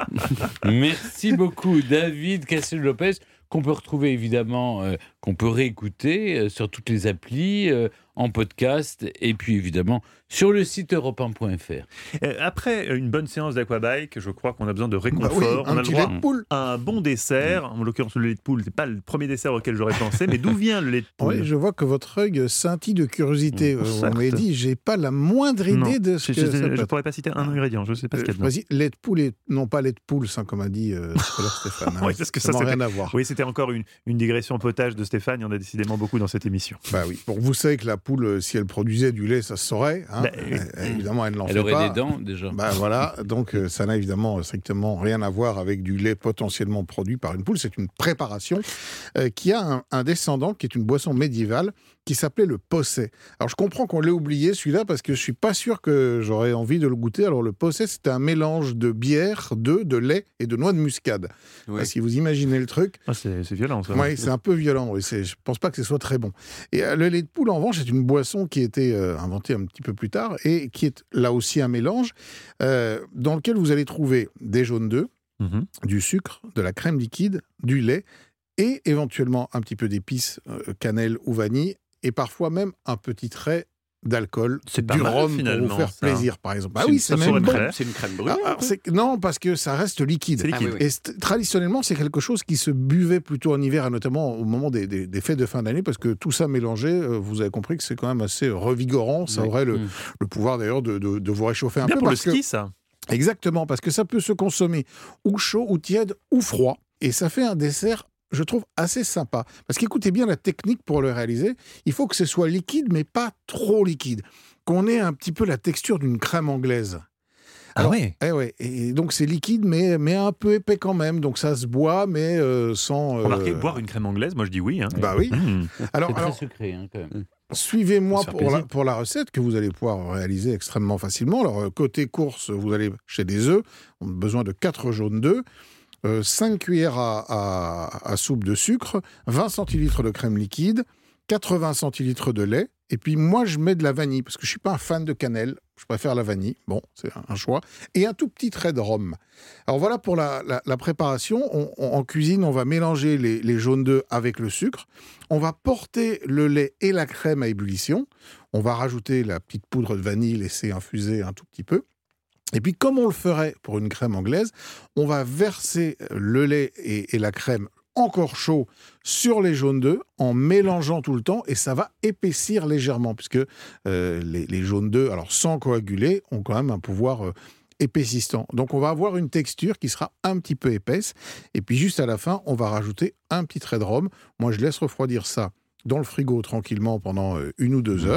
Merci beaucoup David Castel-Lopez, qu'on peut retrouver évidemment, euh, qu'on peut réécouter euh, sur toutes les applis, euh, en podcast, et puis évidemment sur le site europe un point f r. Après une bonne séance d'aquabike, je crois qu'on a besoin de réconfort. Bah oui, on a le droit lait de poule. à un bon dessert. En l'occurrence, le lait de poule, c'est pas le premier dessert auquel j'aurais pensé, mais d'où vient le lait de poule ? Oui, je vois que votre œil scintille de curiosité. Mmh, Vous m'avez dit, j'ai pas la moindre idée non, de ce je, que je, ça je peut ne pourrais pas citer un ingrédient, je ne sais pas ce qu'il y a dedans. Vas-y, lait de poule et non pas lait de poule, ça, comme a dit euh, Stéphane. Hein, oui, parce que ça ça n'a rien à voir. Oui, c'était encore une, une digression potage de Stéphane, il y en a décidément beaucoup dans cette émission. Bah oui. Bon, vous savez que la poule, si elle produisait du lait, ça se saurait. Hein. Bah, euh, évidemment, elle n'en elle fait aurait pas. des dents déjà. Bah voilà, donc euh, ça n'a évidemment strictement rien à voir avec du lait potentiellement produit par une poule. C'est une préparation euh, qui a un, un descendant qui est une boisson médiévale qui s'appelait le posset. Alors je comprends qu'on l'ait oublié celui-là parce que je suis pas sûr que j'aurais envie de le goûter. Alors le posset, c'était un mélange de bière, d'œufs, de lait et de noix de muscade. Oui. Enfin, si vous imaginez le truc. Ah, c'est, c'est violent ça. Oui, c'est un peu violent. Oui, c'est, je pense pas que ce soit très bon. Et euh, le lait de poule, en revanche, c'est une boisson qui a été euh, inventée un petit peu plus tard et qui est là aussi un mélange euh, dans lequel vous allez trouver des jaunes d'œufs, mmh. du sucre, de la crème liquide, du lait et éventuellement un petit peu d'épices, euh, cannelle ou vanille, et parfois même un petit trait d'alcool, c'est du mal, rhum pour vous faire ça. plaisir, par exemple. Ah c'est oui, une, c'est même une bon. crème, c'est une crème brûlée. Ah, c'est, non, parce que ça reste liquide. C'est liquide. Ah, oui, oui. Et st- traditionnellement, c'est quelque chose qui se buvait plutôt en hiver, et notamment au moment des, des, des fêtes de fin d'année, parce que tout ça mélangé, euh, vous avez compris que c'est quand même assez revigorant. Ça oui. aurait le, mmh. le pouvoir d'ailleurs de, de, de vous réchauffer un bien peu. Pour parce le ski, que, ça. Exactement, parce que ça peut se consommer ou chaud, ou tiède, ou froid. Et ça fait un dessert, je trouve, assez sympa. Parce qu'écoutez bien la technique pour le réaliser. Il faut que ce soit liquide, mais pas trop liquide. Qu'on ait un petit peu la texture d'une crème anglaise. Alors, ah oui. Eh ouais. Et donc c'est liquide, mais, mais un peu épais quand même. Donc ça se boit, mais euh, sans... Euh... Remarquez, boire une crème anglaise, moi je dis oui. Hein. Bah oui. Mmh. Alors, c'est très alors, sucré, hein, quand même. Suivez-moi pour la, pour la recette que vous allez pouvoir réaliser extrêmement facilement. Alors, côté course, vous allez chez des œufs. On a besoin de quatre jaunes d'œufs. Euh, cinq cuillères à, à, à soupe de sucre, vingt centilitres de crème liquide, quatre-vingts centilitres de lait, et puis moi je mets de la vanille, parce que je ne suis pas un fan de cannelle, je préfère la vanille, bon, c'est un choix, et un tout petit trait de rhum. Alors voilà pour la, la, la préparation. On, on, en cuisine, on va mélanger les, les jaunes d'œufs avec le sucre, on va porter le lait et la crème à ébullition, on va rajouter la petite poudre de vanille, laisser infuser un tout petit peu. Et puis, comme on le ferait pour une crème anglaise, on va verser le lait et, et la crème encore chaud sur les jaunes d'œufs en mélangeant tout le temps, et ça va épaissir légèrement, puisque euh, les, les jaunes d'œufs, alors sans coaguler, ont quand même un pouvoir euh, épaississant. Donc, on va avoir une texture qui sera un petit peu épaisse. Et puis, juste à la fin, on va rajouter un petit trait de rhum. Moi, je laisse refroidir ça dans le frigo tranquillement pendant euh, une ou deux heures.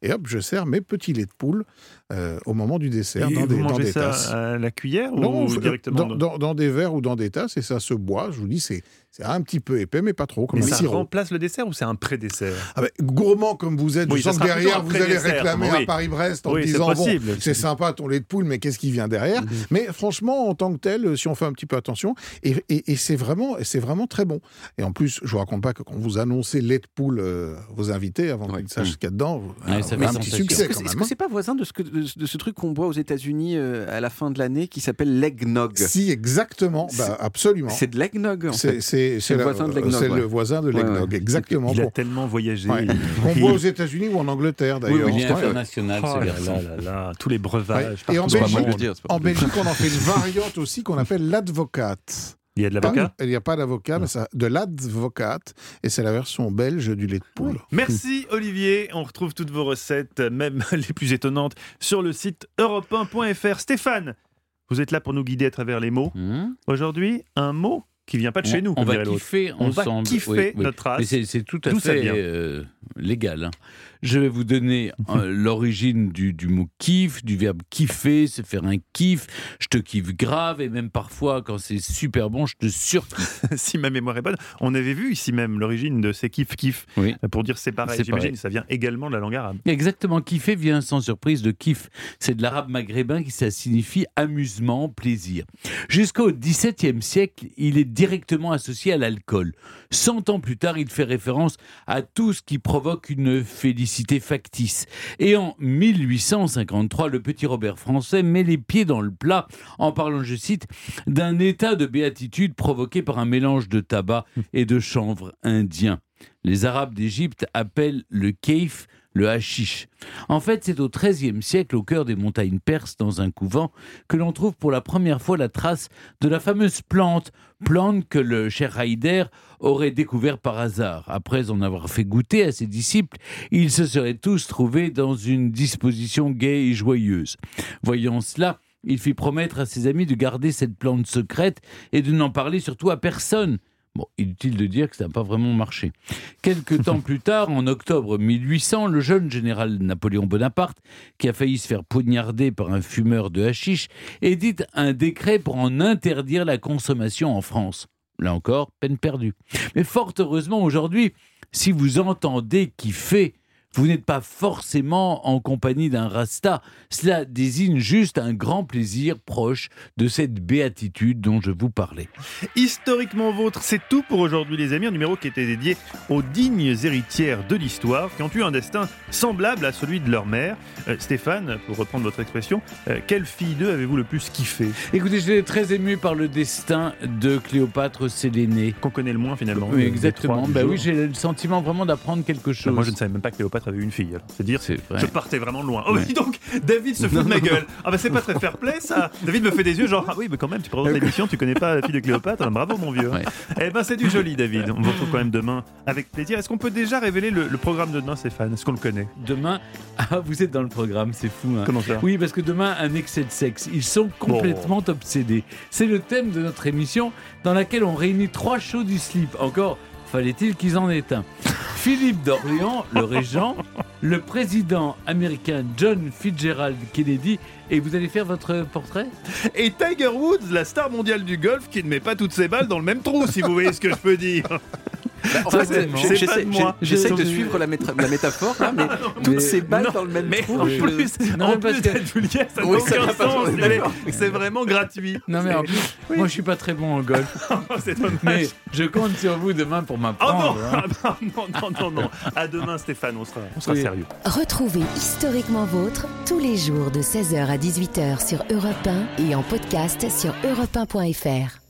et hop, je sers mes petits laits de poule euh, au moment du dessert et dans vous des, mangez dans des ça tasses. à la cuillère non, ou directement dans, dans, dans des verres ou dans des tasses, et ça se boit. Je vous dis, c'est, c'est un petit peu épais, mais pas trop, comme mais un ça sirop. remplace le dessert ou c'est un pré-dessert? Ah ben, gourmand comme vous êtes, oui, je sens que derrière, vous allez réclamer oui. à Paris-Brest en oui, disant, c'est possible. bon, c'est sympa ton lait de poule, mais qu'est-ce qui vient derrière? mmh. Mais franchement, en tant que tel, si on fait un petit peu attention, et, et, et c'est, vraiment, c'est vraiment très bon. Et en plus, je vous raconte pas que quand vous annoncez lait de poule euh, vos invités, avant ouais. qu'ils sachent mmh. ce qu'il y a dedans, vous, ouais, alors, ça vous fait un petit succès est-ce quand que, même. Est-ce que c'est pas voisin de ce, que, de, de ce truc qu'on boit aux États-Unis euh, à la fin de l'année qui s'appelle l'eggnog? Si, exactement, bah, absolument. C'est de l'eggnog, en c'est, fait. C'est, c'est, c'est, le, la, voisin de l'eggnog, c'est ouais. le voisin de l'eggnog, ouais, ouais. exactement. Il a pour... tellement voyagé. Ouais. Qu'on boit aux États-Unis ou en Angleterre, d'ailleurs. Oui, oui, il est international, oh, ce gars-là. Là, là, tous les breuvages. Ouais. Et en Belgique, dire, en Belgique, on en fait une variante aussi qu'on appelle l'advocate. Il y a de l'avocat? Il n'y a pas d'avocat, mais ça, de l'advocate, et c'est la version belge du lait de poule. Merci Olivier, on retrouve toutes vos recettes, même les plus étonnantes, sur le site europe un point f r. Stéphane, vous êtes là pour nous guider à travers les mots. Mmh. Aujourd'hui, un mot qui vient pas de chez on, nous. On va kiffer on ensemble. On va kiffer oui, oui. notre race. Mais c'est, c'est tout à D'où fait euh, légal. Hein. Je vais vous donner euh, l'origine du, du mot kiff, du verbe kiffer, se faire un kiff. Je te kiffe grave, et même parfois, quand c'est super bon, je te surkiffe. Si ma mémoire est bonne, on avait vu ici même l'origine de ces kiff-kiff. Oui. Pour dire c'est pareil. C'est J'imagine que ça vient également de la langue arabe. Exactement. Kiffer vient sans surprise de kiff. C'est de l'arabe maghrébin qui ça signifie amusement, plaisir. Jusqu'au dix-septième siècle, il est directement associé à l'alcool. Cent ans plus tard, il fait référence à tout ce qui provoque une félicité factice. Et en mille huit cent cinquante-trois, le petit Robert français met les pieds dans le plat en parlant, je cite, d'un état de béatitude provoqué par un mélange de tabac et de chanvre indien. Les Arabes d'Égypte appellent le keif le hashish. En fait, c'est au treizième siècle, au cœur des montagnes perses, dans un couvent, que l'on trouve pour la première fois la trace de la fameuse plante, plante que le cheikh Haïder aurait découvert par hasard. Après en avoir fait goûter à ses disciples, ils se seraient tous trouvés dans une disposition gaie et joyeuse. Voyant cela, il fit promettre à ses amis de garder cette plante secrète et de n'en parler surtout à personne. Bon, inutile de dire que ça n'a pas vraiment marché. Quelque temps plus tard, en octobre mille huit cents, le jeune général Napoléon Bonaparte, qui a failli se faire poignarder par un fumeur de hashish, édite un décret pour en interdire la consommation en France. Là encore, peine perdue. Mais fort heureusement, aujourd'hui, si vous entendez kiffer, vous n'êtes pas forcément en compagnie d'un rasta. Cela désigne juste un grand plaisir proche de cette béatitude dont je vous parlais. Historiquement vôtre, c'est tout pour aujourd'hui les amis. Un numéro qui était dédié aux dignes héritières de l'histoire qui ont eu un destin semblable à celui de leur mère. Euh, Stéphane, pour reprendre votre expression, euh, quelle fille d'eux avez-vous le plus kiffé? Écoutez, j'étais très ému par le destin de Cléopâtre Sélénée. Qu'on connaît le moins finalement. Oui, exactement. Bah oui, j'ai le sentiment vraiment d'apprendre quelque chose. Bah, moi je ne savais même pas que Cléopâtre avait une fille. Alors. C'est dire, c'est je partais vraiment loin. Oh, oui, donc David se fout de ma gueule. Ah bah c'est pas très fair play ça. David me fait des yeux genre ah oui mais quand même tu présentes l'émission, tu connais pas la fille de Cléopâtre. Ah, bravo mon vieux. Ouais. Eh ben c'est du joli David. On vous retrouve quand même demain avec plaisir. Est-ce qu'on peut déjà révéler le, le programme de demain, Stéphane? Est-ce qu'on le connaît? Demain, ah vous êtes dans le programme, c'est fou. Hein. Comment ça? Oui parce que demain un excès de sexe. Ils sont complètement oh. obsédés. C'est le thème de notre émission dans laquelle on réunit trois shows du slip. Encore fallait-il qu'ils en aient un. Philippe d'Orléans, le régent, le président américain John Fitzgerald Kennedy, et vous allez faire votre portrait? Et Tiger Woods, la star mondiale du golf, qui ne met pas toutes ses balles dans le même trou, si vous voyez ce que je peux dire. Bah, en fait, j'essaie, j'essaie de suivre la, méta- la métaphore, hein, mais toutes mais, ces balles non, dans le même mais trou. En plus, non, en plus d'être vulgaire, ça n'a oui, aucun sens. C'est vraiment gratuit. Non mais en plus, oui. moi je suis pas très bon au golf. C'est dommage. Mais je compte sur vous demain pour m'apprendre. Oh non, hein. non, non, non, non. À demain, Stéphane, on sera, on sera oui. sérieux. Retrouvez Historiquement Vôtre tous les jours de seize heures à dix-huit heures sur Europe un et en podcast sur europe un point f r.